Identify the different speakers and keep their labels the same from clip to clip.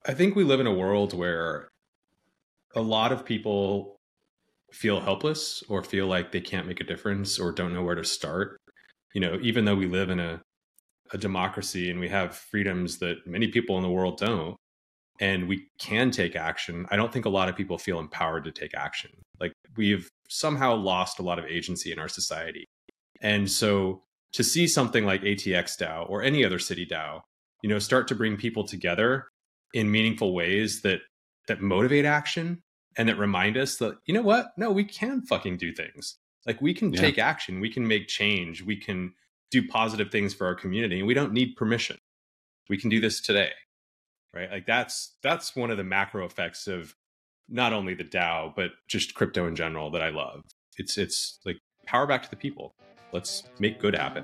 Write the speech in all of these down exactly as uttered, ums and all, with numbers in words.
Speaker 1: I think we live in a world where a lot of people feel helpless or feel like they can't make a difference or don't know where to start. You know, even though we live in a, a democracy and we have freedoms that many people in the world don't, and we can take action, I don't think a lot of people feel empowered to take action. Like we've somehow lost a lot of agency in our society. And so to see something like A T X DAO or any other city DAO, you know, start to bring people together in meaningful ways that that motivate action and that remind us that, you know what? No, we can fucking do things. Like we can yeah. take action. We can make change. We can do positive things for our community. And we don't need permission. We can do this today, right? Like that's that's one of the macro effects of not only the DAO, but just crypto in general that I love. It's it's like power back to the people. Let's make good happen.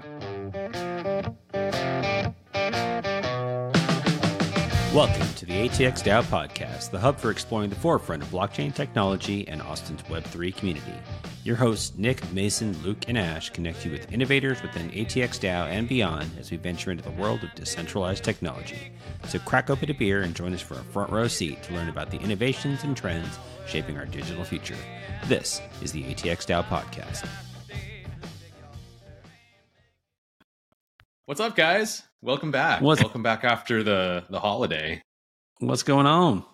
Speaker 2: Welcome to the A T X DAO podcast, the hub for exploring the forefront of blockchain technology and Austin's Web three community. Your hosts, Nick, Mason, Luke, and Ash, connect you with innovators within A T X DAO and beyond as we venture into the world of decentralized technology. So crack open a beer and join us for a front row seat to learn about the innovations and trends shaping our digital future. This is the A T X DAO podcast.
Speaker 1: What's up, guys? Welcome back.
Speaker 2: What's,
Speaker 1: Welcome back after the, the holiday.
Speaker 2: What's going on?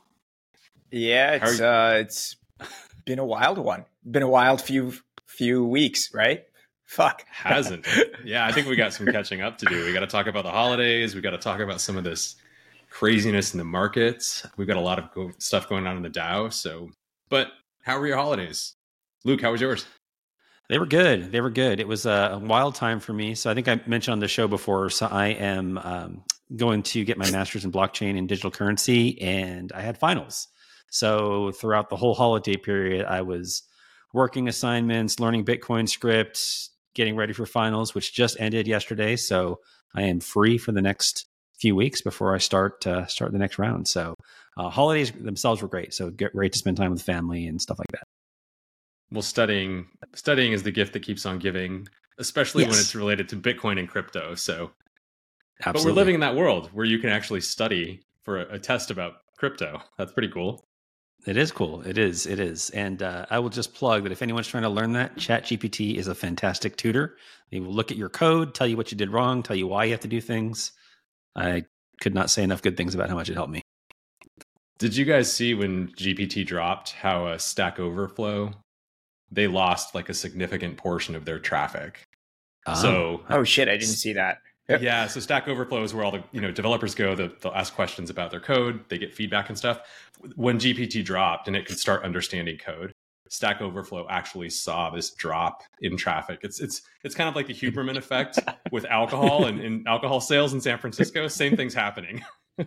Speaker 3: Yeah, it's uh, it's been a wild one. Been a wild few few weeks, right? Fuck.
Speaker 1: Hasn't. Yeah, I think we got some catching up to do. We got to talk about the holidays. We got to talk about some of this craziness in the markets. We've got a lot of go- stuff going on in the DAO. So, but how were your holidays? Luke, how was yours?
Speaker 2: They were good. They were good. It was a wild time for me. So I think I mentioned on the show before, so I am um, going to get my master's in blockchain and digital currency, and I had finals. So throughout the whole holiday period, I was working assignments, learning Bitcoin scripts, getting ready for finals, which just ended yesterday. So I am free for the next few weeks before I start uh, start the next round. So uh, holidays themselves were great. So get ready to spend time with family and stuff like that.
Speaker 1: Well, studying studying is the gift that keeps on giving, especially yes. when it's related to Bitcoin and crypto. So, Absolutely. But we're living in that world where you can actually study for a, a test about crypto. That's pretty cool.
Speaker 2: It is cool. It is. It is. And uh, I will just plug that if anyone's trying to learn that, ChatGPT is a fantastic tutor. They will look at your code, tell you what you did wrong, tell you why you have to do things. I could not say enough good things about how much it helped me.
Speaker 1: Did you guys see when G P T dropped how a Stack Overflow, they lost like a significant portion of their traffic?
Speaker 2: Oh.
Speaker 1: So,
Speaker 3: oh shit, I didn't see that. Yep.
Speaker 1: Yeah, so Stack Overflow is where all the you know developers go. The, they'll ask questions about their code. They get feedback and stuff. When G P T dropped and it could start understanding code, Stack Overflow actually saw this drop in traffic. It's it's it's kind of like the Huberman effect with alcohol and, and alcohol sales in San Francisco. Same thing's happening.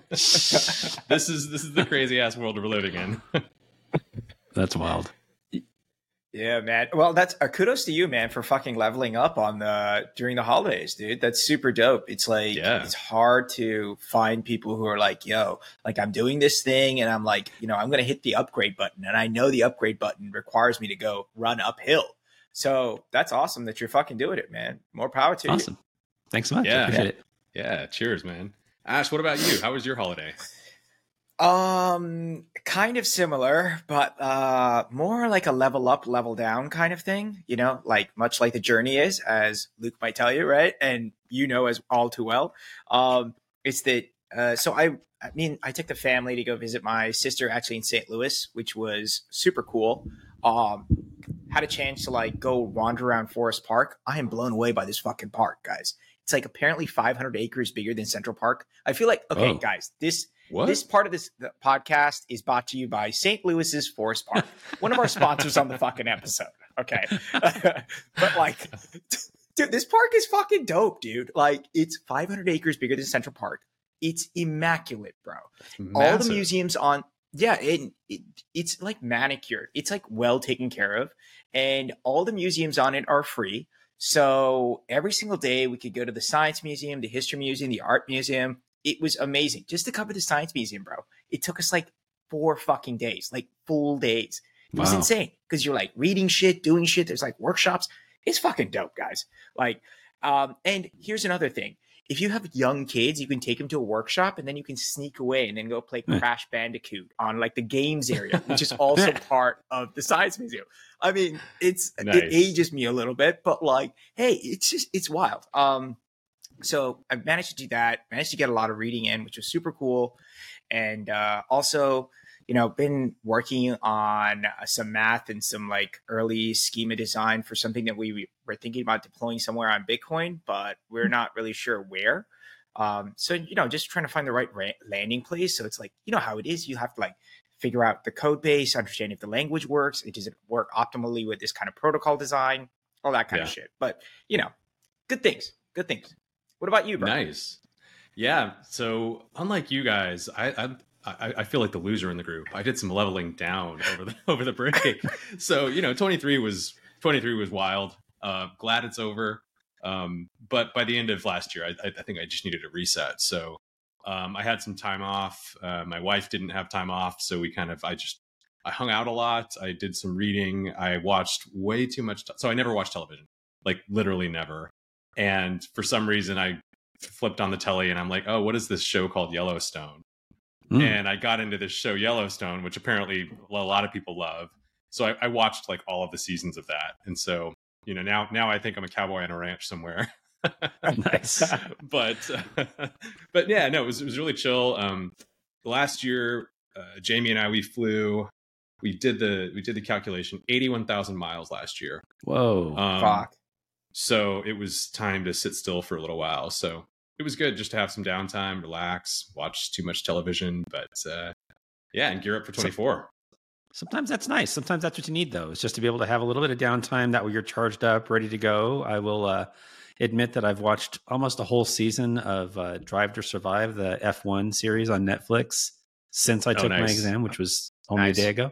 Speaker 1: this is this is the crazy ass world we're living in.
Speaker 2: That's wild.
Speaker 3: Yeah, man. Well, that's uh, kudos to you, man, for fucking leveling up on the during the holidays, dude. That's super dope. It's like yeah. it's hard to find people who are like, yo, like I'm doing this thing and I'm like, you know, I'm gonna hit the upgrade button, and I know the upgrade button requires me to go run uphill. So that's awesome that you're fucking doing it, man. More power to
Speaker 2: awesome.
Speaker 3: you.
Speaker 2: Awesome. Thanks so much.
Speaker 1: Yeah.
Speaker 2: I appreciate it.
Speaker 1: Yeah. Cheers, man. Ash, what about you? How was your holiday?
Speaker 3: Um, kind of similar, but uh, more like a level up, level down kind of thing, you know, like much like the journey is, as Luke might tell you, right? And you know as all too well. Um, it's that, uh, so I, I mean, I took the family to go visit my sister actually in Saint Louis, which was super cool. Um, had a chance to like go wander around Forest Park. I am blown away by this fucking park, guys. It's like apparently five hundred acres bigger than Central Park. I feel like, okay, oh. guys, this... What? This part of this podcast is brought to you by Saint Louis's Forest Park, one of our sponsors on the fucking episode. Okay. But like, dude, this park is fucking dope, dude. Like, it's five hundred acres bigger than Central Park. It's immaculate, bro. All the museums on, yeah, it, it, it's like manicured. It's like well taken care of. And all the museums on it are free. So every single day we could go to the Science Museum, the History Museum, the Art Museum. It was amazing. Just to cover the Science Museum, bro. It took us like four fucking days, like full days. It was wow. insane because you're like reading shit, doing shit. There's like workshops. It's fucking dope, guys. Like, um, and here's another thing. if you have young kids, you can take them to a workshop and then you can sneak away and then go play Crash Bandicoot on like the games area, which is also part of the Science Museum. I mean, it's nice. It ages me a little bit, but like, hey, it's just it's wild. Um, so I managed to do that. Managed to get a lot of reading in, which was super cool, and uh, also. You know, been working on some math and some like early schema design for something that we were thinking about deploying somewhere on Bitcoin, but we're not really sure where. Um, so, you know, just trying to find the right ra- landing place. So it's like, you know how it is. You have to like figure out the code base, understand if the language works. It does it work optimally with this kind of protocol design, all that kind yeah. of shit. But, you know, good things, good things. What about you, bro?
Speaker 1: Nice. Yeah. So unlike you guys, I, I I, I feel like the loser in the group. I did some leveling down over the over the break. So, you know, twenty-three was twenty-three was wild. Uh, glad it's over. Um, but by the end of last year, I, I think I just needed a reset. So um, I had some time off. Uh, my wife didn't have time off. So we kind of, I just, I hung out a lot. I did some reading. I watched way too much. T- so I never watched television, like literally never. And for some reason, I flipped on the telly and I'm like, oh, what is this show called Yellowstone? Mm. And I got into this show Yellowstone, which apparently a lot of people love. So I, I watched like all of the seasons of that. And so, you know, now, now I think I'm a cowboy on a ranch somewhere.
Speaker 2: Nice.
Speaker 1: but, uh, but yeah, no, it was, it was really chill. Um, last year, uh, Jamie and I, we flew, we did the, we did the calculation, eighty-one thousand miles last year.
Speaker 2: Whoa.
Speaker 1: Um,
Speaker 3: Fuck.
Speaker 1: So it was time to sit still for a little while. So it was good just to have some downtime, relax, watch too much television, but uh, yeah, and gear up for twenty-four.
Speaker 2: Sometimes that's nice. Sometimes that's what you need, though. It's just to be able to have a little bit of downtime. That way you're charged up, ready to go. I will uh, admit that I've watched almost a whole season of uh, Drive to Survive, the F one series on Netflix, since I took oh, nice. my exam, which was only nice. a day ago.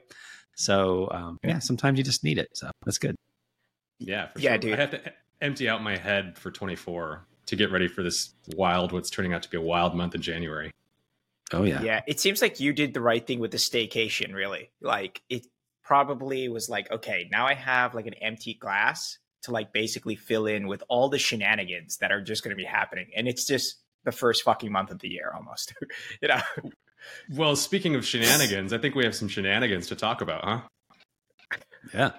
Speaker 2: So um, yeah, sometimes you just need it. So that's good.
Speaker 1: Yeah, for
Speaker 3: yeah,
Speaker 1: sure.
Speaker 3: dude.
Speaker 1: I have to empty out my head for twenty-four to get ready for this wild, what's turning out to be a wild month in January.
Speaker 2: Oh, yeah.
Speaker 3: Yeah, it seems like you did the right thing with the staycation, really. Like, it probably was like, okay, now I have like an empty glass to like basically fill in with all the shenanigans that are just going to be happening. And it's just the first fucking month of the year almost, you know?
Speaker 1: Well, speaking of shenanigans, I think we have some shenanigans to talk about, huh?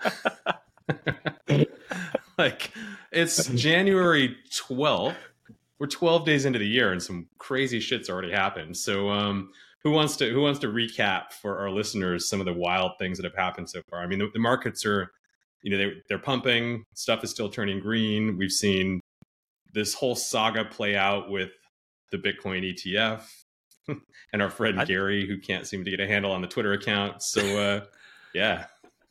Speaker 2: Yeah.
Speaker 1: Like, it's January twelfth. We're twelve days into the year and some crazy shit's already happened. So um, who wants to who wants to recap for our listeners some of the wild things that have happened so far? I mean, the, the markets are, you know, they, they're pumping. Stuff is still turning green. We've seen this whole saga play out with the Bitcoin E T F and our friend I, Gary, who can't seem to get a handle on the Twitter account. So, uh, yeah.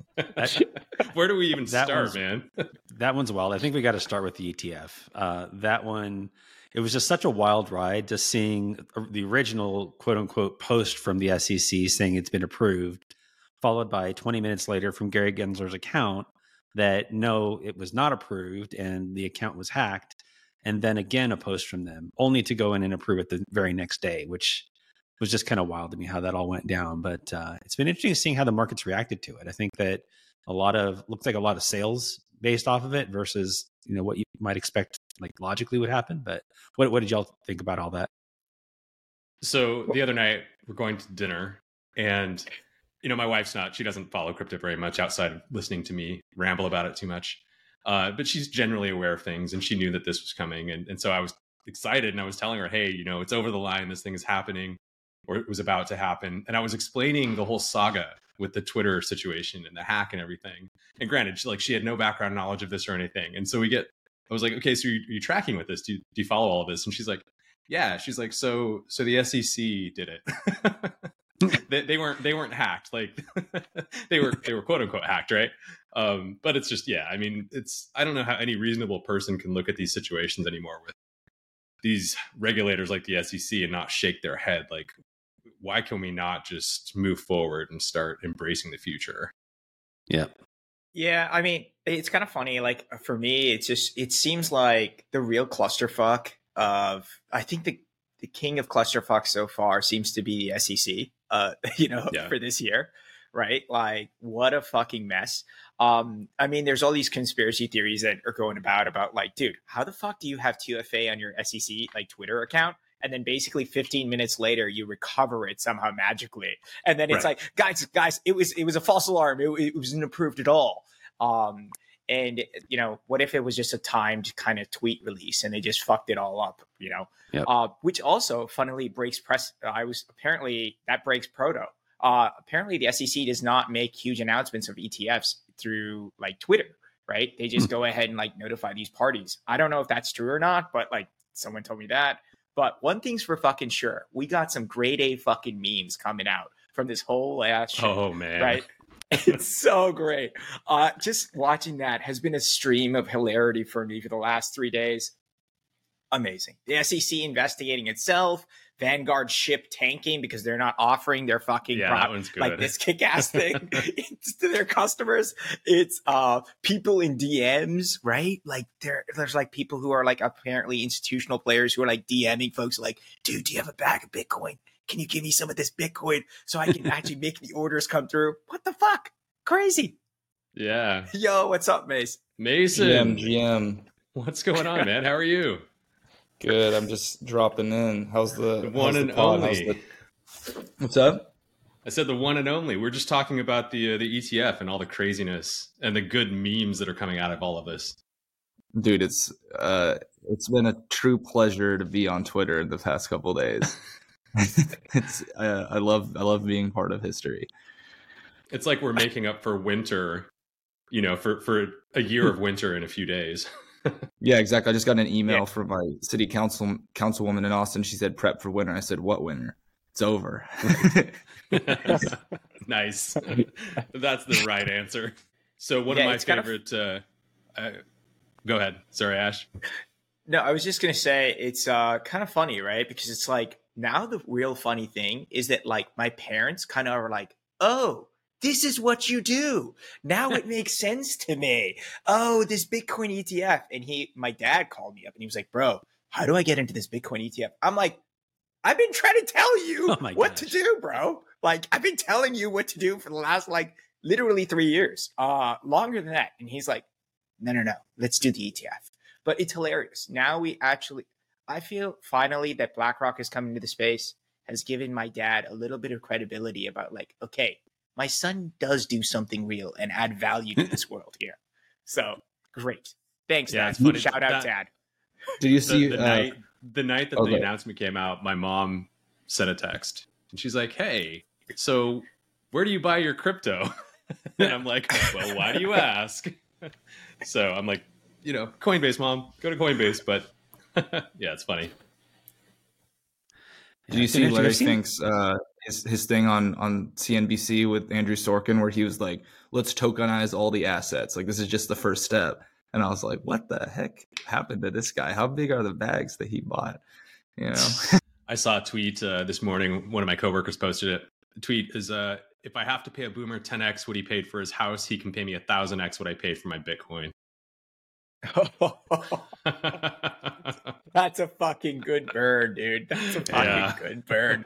Speaker 1: Where do we even start, man?
Speaker 2: That one's wild. I think we got to start with the E T F. Uh, that one, it was just such a wild ride, just seeing the original quote unquote post from the S E C saying it's been approved, followed by twenty minutes later from Gary Gensler's account that no, it was not approved and the account was hacked. And then again, a post from them only to go in and approve it the very next day, which was just kind of wild to me how that all went down. But uh, it's been interesting seeing how the markets reacted to it. I think that a lot of, looks like a lot of sales based off of it versus, you know, what you might expect like logically would happen. But what, what did y'all think about all that?
Speaker 1: So the other night we're going to dinner and, you know, my wife's not, she doesn't follow crypto very much outside of listening to me ramble about it too much. Uh, but she's generally aware of things and she knew that this was coming. And, and so I was excited and I was telling her, hey, you know, it's over the line. This thing is happening. Or it was about to happen. And I was explaining the whole saga with the Twitter situation and the hack and everything. And granted, she, like she had no background knowledge of this or anything. And so we get, I was like, okay, so you're, you're tracking with this. Do you, do you follow all of this? And she's like, yeah. She's like, so, so the S E C did it. they, they weren't, they weren't hacked. Like they were, they were quote unquote hacked. Right. Um, but it's just, yeah, I mean, it's, I don't know how any reasonable person can look at these situations anymore with these regulators like the S E C and not shake their head. Like, why can we not just move forward and start embracing the future?
Speaker 2: Yeah.
Speaker 3: Yeah. I mean, it's kind of funny. Like for me, it's just, it seems like the real clusterfuck of, I think the, the king of clusterfuck so far seems to be the S E C, uh, you know, yeah. for this year. right? Like, what a fucking mess. Um, I mean, there's all these conspiracy theories that are going about about like, dude, how the fuck do you have T F A on your S E C like Twitter account? And then basically fifteen minutes later, you recover it somehow magically. And then it's
Speaker 1: Right.
Speaker 3: like, guys, guys, it was it was a false alarm. It, it wasn't approved at all. Um, and you know, what if it was just a timed kind of tweet release and they just fucked it all up? You know,
Speaker 2: Yep.
Speaker 3: uh, which also funnily breaks press. I was apparently that breaks proto. Uh, apparently, the S E C does not make huge announcements of E T Fs through like Twitter, right? They just go ahead and like notify these parties. I don't know if that's true or not, but like someone told me that. But one thing's for fucking sure, we got some grade A fucking memes coming out from this whole ass shit,
Speaker 1: Oh man.
Speaker 3: right? It's so great. Uh, just watching that has been a stream of hilarity for me for the last three days. Amazing. The S E C investigating itself, Vanguard ship tanking because they're not offering their fucking
Speaker 1: Yeah,
Speaker 3: product,
Speaker 1: that one's good.
Speaker 3: like this kick-ass thing to their customers. It's uh people in D Ms, right? Like there, there's like people who are like apparently institutional players who are like DMing folks like, dude, do you have a bag of Bitcoin? Can you give me some of this Bitcoin so I can actually make the orders come through? What the fuck? Crazy.
Speaker 1: Yeah.
Speaker 3: Yo, what's up, Mace?
Speaker 1: Mason,
Speaker 4: G M, G M.
Speaker 1: what's going on, man? How are you?
Speaker 4: Good. I'm just dropping in. How's the,
Speaker 1: The one
Speaker 4: how's
Speaker 1: and
Speaker 4: the pod? How's
Speaker 1: only.
Speaker 4: the- What's up?
Speaker 1: I said the one and only. We're just talking about the uh, the E T F and all the craziness and the good memes that are coming out of all of this.
Speaker 4: Dude, it's uh it's been a true pleasure to be on Twitter the past couple days. it's uh, I love I love being part of history.
Speaker 1: It's like we're making up for winter, you know, for for a year of winter in a few days.
Speaker 4: Yeah, exactly. I just got an email
Speaker 3: Yeah.
Speaker 4: from my city council councilwoman in Austin. She said prep for winter. I said, what winter? It's over.
Speaker 1: Nice. That's the right answer. So one
Speaker 3: Yeah,
Speaker 1: of my
Speaker 3: it's kind of-
Speaker 1: favorite uh, uh go ahead. Sorry, Ash.
Speaker 3: No, I was just gonna say it's uh kind of funny, right? Because it's like now the real funny thing is that like my parents kind of are like, oh, this is what you do. Now it makes sense to me. Oh, this Bitcoin E T F. And he, my dad called me up and he was like, bro, how do I get into this Bitcoin E T F? I'm like, I've been trying to tell you
Speaker 2: Oh my
Speaker 3: what
Speaker 2: gosh.
Speaker 3: to do, bro. Like I've been telling you what to do for the last like literally three years, uh, longer than that. And he's like, no, no, no, let's do the E T F. But it's hilarious. Now we actually, I feel finally that BlackRock is coming to the space has given my dad a little bit of credibility about like, okay, my son does do something real and add value to this world here. So great. Thanks,
Speaker 1: Yeah,
Speaker 3: Dad.
Speaker 1: it's funny.
Speaker 3: Shout out,
Speaker 1: That-
Speaker 3: Dad.
Speaker 4: Did you
Speaker 1: The,
Speaker 4: see
Speaker 1: the
Speaker 4: uh,
Speaker 1: night the night that
Speaker 4: okay.
Speaker 1: the announcement came out, my mom sent a text and she's like, "Hey, so where do you buy your crypto?" And I'm like, "Well, why do you ask?" So I'm like, you know, Coinbase, Mom, go to Coinbase. But yeah, it's funny.
Speaker 4: Did you
Speaker 2: Yeah,
Speaker 4: see
Speaker 2: I've
Speaker 4: Larry
Speaker 2: seen-
Speaker 4: Fink's uh, his his thing on on C N B C with Andrew Sorkin, where he was like, "Let's tokenize all the assets. Like this is just the first step." And I was like, "What the heck happened to this guy? How big are the bags that he bought?" You know,
Speaker 1: I saw a tweet uh, this morning. One of my coworkers posted it. The tweet is, uh, "If I have to pay a boomer ten x what he paid for his house, he can pay me a thousand x what I paid for my Bitcoin."
Speaker 3: That's a fucking good burn, dude. That's a fucking
Speaker 1: Yeah.
Speaker 3: good burn.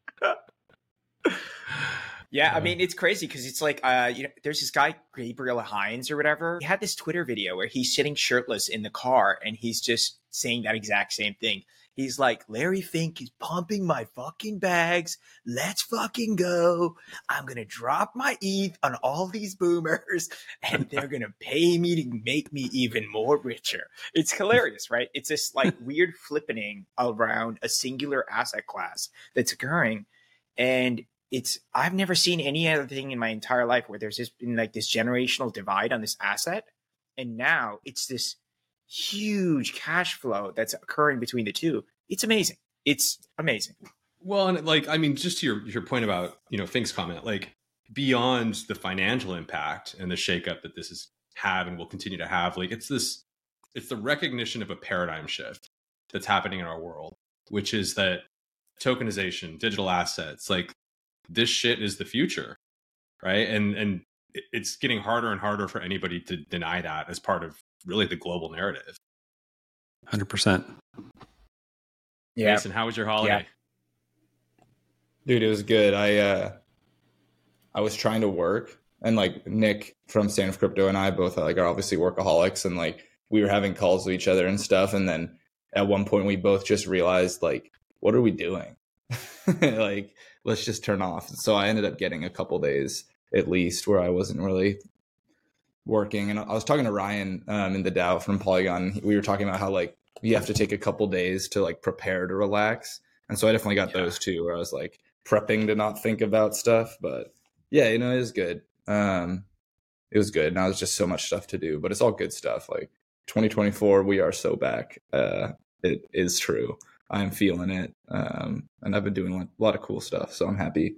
Speaker 3: Yeah, I mean, it's crazy because it's like, uh, you know, there's this guy, Gabriel Hines or whatever. He had this Twitter video where he's sitting shirtless in the car and he's just saying that exact same thing. He's like, Larry Fink is pumping my fucking bags. Let's fucking go. I'm going to drop my E T H on all these boomers and they're going to pay me to make me even more richer. It's hilarious, right? It's this like weird flippening around a singular asset class that's occurring. And it's, I've never seen any other thing in my entire life where there's just been like this generational divide on this asset. And now it's this huge cash flow that's occurring between the two. It's amazing. It's amazing.
Speaker 1: Well, and like, I mean, just to your, your point about, you know, Fink's comment, like beyond the financial impact and the shakeup that this is have and will continue to have, like it's this, it's the recognition of a paradigm shift that's happening in our world, which is that tokenization, digital assets, like this shit is the future, right? And and it's getting harder and harder for anybody to deny that as part of really the global narrative.
Speaker 2: one hundred percent.
Speaker 3: Yeah.
Speaker 1: Mason, how was your holiday?
Speaker 4: dude, it was good. I uh, I was trying to work, and like Nick from Stand of Crypto and I both like are obviously workaholics, and like we were having calls with each other and stuff. And then at one point we both just realized like, what are we doing? Like, let's just turn off. So I ended up getting a couple days at least where I wasn't really working. And I was talking to Ryan um, in the DAO from Polygon. We were talking about how like you have to take a couple days to like prepare to relax. And so I definitely got yeah. those two where I was like prepping to not think about stuff. But yeah, you know, it was good. Um, it was good. Now there's just so much stuff to do, but it's all good stuff. Like twenty twenty-four, we are so back. Uh, it is true. I'm feeling it. Um, and I've been doing a lot of cool stuff. So I'm happy.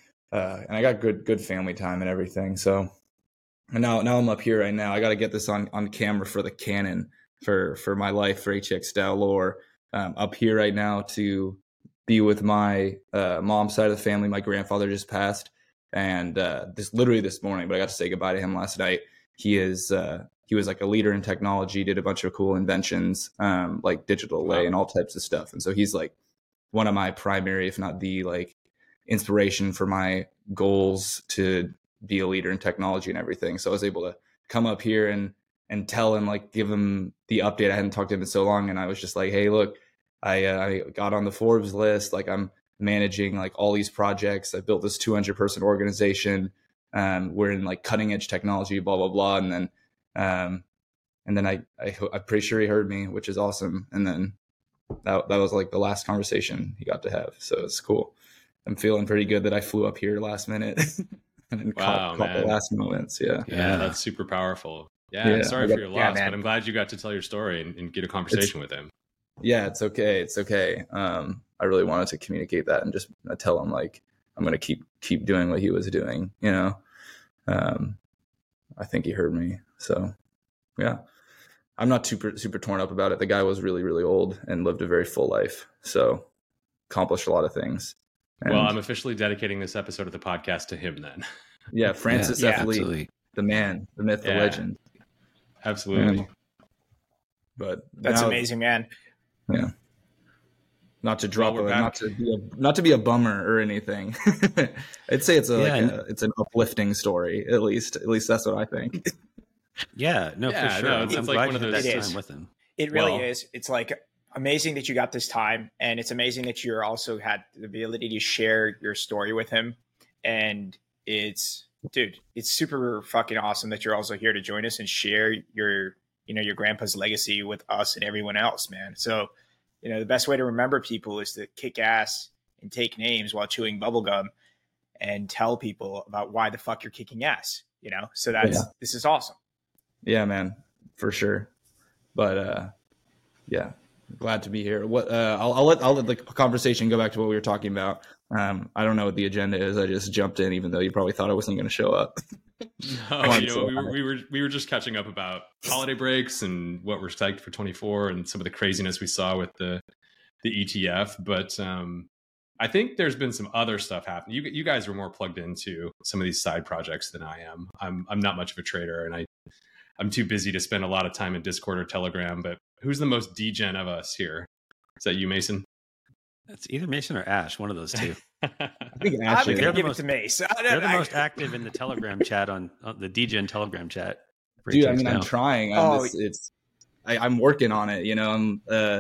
Speaker 4: Uh, and I got good, good family time and everything. So and now, now I'm up here right now. I got to get this on, on camera for the canon for, for my life, for H X DAO lore. Um, up here right now to be with my uh, mom's side of the family. My grandfather just passed. And uh, this literally this morning, but I got to say goodbye to him last night. He is uh, he was like a leader in technology, did a bunch of cool inventions, um, like digital lay and all types of stuff. And so he's like one of my primary, if not the like inspiration for my goals to be a leader in technology and everything. So I was able to come up here and and tell him, like, give him the update. I hadn't talked to him in so long, and I was just like, hey, look, I uh, I got on the Forbes list. Like, I'm managing like all these projects. I built this two hundred person organization. Um, we're in like cutting edge technology, blah, blah, blah. And then, um, and then I, I, I'm pretty sure he heard me, which is awesome. And then that, that was like the last conversation he got to have. So it's cool. I'm feeling pretty good that I flew up here last minute and then
Speaker 1: wow,
Speaker 4: caught, caught the last moments. Yeah.
Speaker 1: Yeah. That's super powerful. Yeah. yeah I'm sorry got, for your loss, yeah, but I'm glad you got to tell your story and, and get a conversation it's, with him.
Speaker 4: Yeah, it's okay. It's okay. Um, I really wanted to communicate that and just tell him like, I'm going to keep, keep doing what he was doing. You know? Um, I think he heard me. So yeah, I'm not super, super torn up about it. The guy was really, really old and lived a very full life. So accomplished a lot of things. And,
Speaker 1: well, I'm officially dedicating this episode of the podcast to him then.
Speaker 4: Yeah. Francis yeah, F. Yeah, Lee, the man, the myth, yeah, the legend.
Speaker 1: Absolutely.
Speaker 4: And, but
Speaker 3: that's
Speaker 4: now,
Speaker 3: amazing, man.
Speaker 4: Yeah. Not to drop, well, a, not to be a, not to be a bummer or anything. I'd say it's a, yeah, like a, it's an uplifting story. At least, at least that's what I think.
Speaker 2: Yeah, no,
Speaker 1: yeah,
Speaker 2: for sure.
Speaker 1: No, it's,
Speaker 2: I'm
Speaker 1: it's
Speaker 2: glad
Speaker 1: like one of
Speaker 2: you
Speaker 1: those
Speaker 2: had that
Speaker 3: is.
Speaker 2: time with him.
Speaker 3: It really
Speaker 1: well,
Speaker 3: is. It's like amazing that you got this time, and it's amazing that you're also had the ability to share your story with him. And it's, dude, it's super fucking awesome that you're also here to join us and share your, you know, your grandpa's legacy with us and everyone else, man. So, you know, the best way to remember people is to kick ass and take names while chewing bubblegum and tell people about why the fuck you're kicking ass, you know? So that's, yeah. This is awesome.
Speaker 4: Yeah, man, for sure. But, uh, yeah, glad to be here. What, uh, I'll, I'll let, I'll let the conversation go back to what we were talking about. Um, I don't know what the agenda is. I just jumped in, even though you probably thought I wasn't going to show up.
Speaker 1: No, you know, we were, we were, we were just catching up about holiday breaks and what we're psyched for twenty-four and some of the craziness we saw with the, the E T F. But, um, I think there's been some other stuff happening. You, you guys were more plugged into some of these side projects than I am. I'm, I'm not much of a trader, and I, I'm too busy to spend a lot of time in Discord or Telegram. But who's the most degen of us here? Is that you, Mason?
Speaker 2: It's either Mason or Ash, one of those two.
Speaker 4: I think Ash.
Speaker 3: I'm going to give
Speaker 2: most,
Speaker 3: it to Mason.
Speaker 2: They're the most active in the Telegram chat on, on the degen Telegram chat.
Speaker 4: Dude, I mean, now. I'm trying. I'm oh, this, it's I, I'm working on it. You know, I'm uh,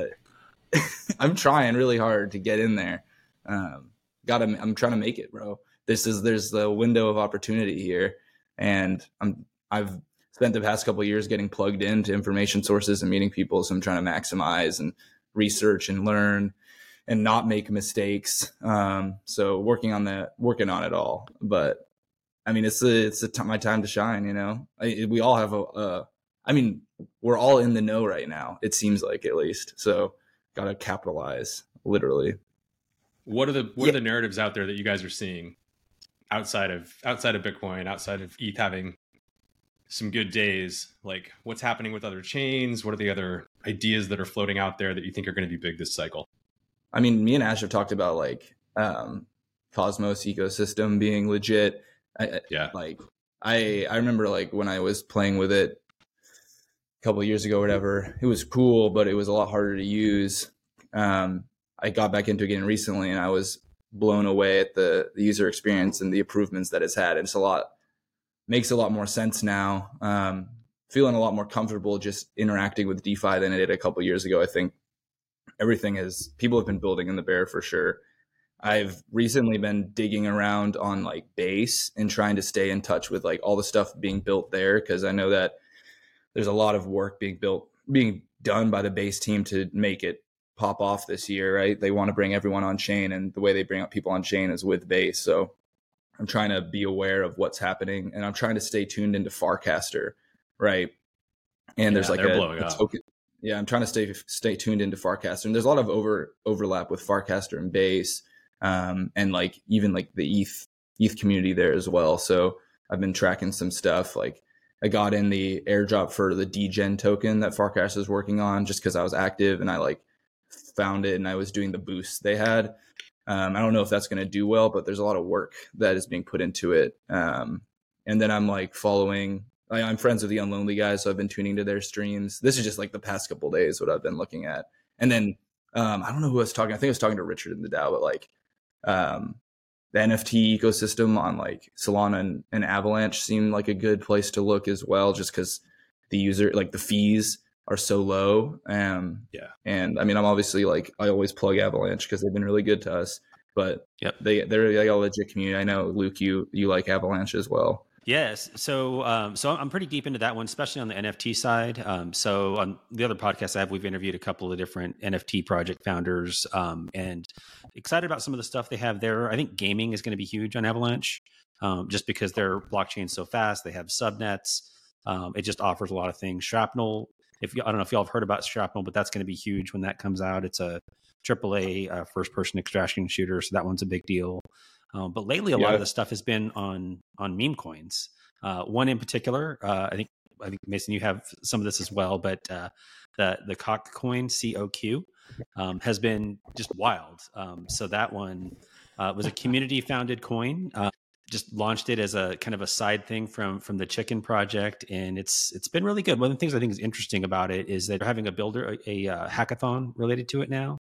Speaker 4: I'm trying really hard to get in there. Um, got to. I'm trying to make it, bro. This is there's the window of opportunity here, and I'm I've spent the past couple of years getting plugged into information sources and meeting people. So I'm trying to maximize and research and learn and not make mistakes. Um, so working on that, working on it all. But I mean, it's a, it's a t- my time to shine, you know. I, we all have a, uh, I mean, we're all in the know right now. It seems like, at least. So got to capitalize, literally.
Speaker 1: What are the what
Speaker 3: yeah.
Speaker 1: are the narratives out there that you guys are seeing outside of outside of Bitcoin, outside of E T H having some good days? Like, what's happening with other chains? What are the other ideas that are floating out there that you think are going to be big this cycle?
Speaker 4: I mean, me and Ash have talked about like um, Cosmos ecosystem being legit. I,
Speaker 1: yeah.
Speaker 4: Like I, I remember like when I was playing with it a couple of years ago, or whatever, it was cool, but it was a lot harder to use. Um, I got back into it again recently, and I was blown away at the, the user experience and the improvements that it's had. And it's a lot, makes a lot more sense now. Um, feeling a lot more comfortable just interacting with DeFi than I did a couple of years ago. I think everything is, people have been building in the bear for sure. I've recently been digging around on like Base and trying to stay in touch with like all the stuff being built there, because I know that there's a lot of work being built, being done by the Base team to make it pop off this year, right? They want to bring everyone on chain, and the way they bring up people on chain is with Base. So I'm trying to be aware of what's happening, and I'm trying to stay tuned into Farcaster, right? And yeah, there's like a, a token. Yeah, I'm trying to stay stay tuned into Farcaster, and there's a lot of over overlap with Farcaster and Base, um, and like even like the E T H E T H community there as well. So I've been tracking some stuff. Like I got in the airdrop for the D-Gen token that Farcaster is working on, just because I was active and I like found it and I was doing the boost they had. Um, I don't know if that's going to do well, but there's a lot of work that is being put into it. Um, and then I'm like following, I, I'm friends with the Unlonely guys, so I've been tuning to their streams. This is just like the past couple of days, what I've been looking at. And then um, I don't know who I was talking. I think I was talking to Richard in the DAO, but like um, the N F T ecosystem on like Solana and, and Avalanche seemed like a good place to look as well, just because the user, like the fees are so low. Um,
Speaker 1: yeah.
Speaker 4: And I mean, I'm obviously like, I always plug Avalanche because they've been really good to us, but
Speaker 2: yep.
Speaker 4: they, they're like a legit community. I know, Luke, you, you like Avalanche as well.
Speaker 2: Yes. So, um, so I'm pretty deep into that one, especially on the N F T side. Um, so on the other podcast I have, we've interviewed a couple of different N F T project founders, um, and excited about some of the stuff they have there. I think gaming is going to be huge on Avalanche, um, just because their blockchain's so fast. They have subnets. Um, it just offers a lot of things. Shrapnel, if you, I don't know if y'all have heard about Shrapnel, but that's going to be huge when that comes out. It's a triple A uh, first person extraction shooter. So that one's a big deal. Um, but lately, a yeah. lot of the stuff has been on on meme coins. Uh, one in particular, uh, I think I think Mason, you have some of this as well. But uh, the the Coq coin, C O Q, um, has been just wild. Um, so that one uh, was a community founded coin. Uh, just launched it as a kind of a side thing from from the Chicken project, and it's it's been really good. One of the things I think is interesting about it is that they're having a builder a, a uh, hackathon related to it now.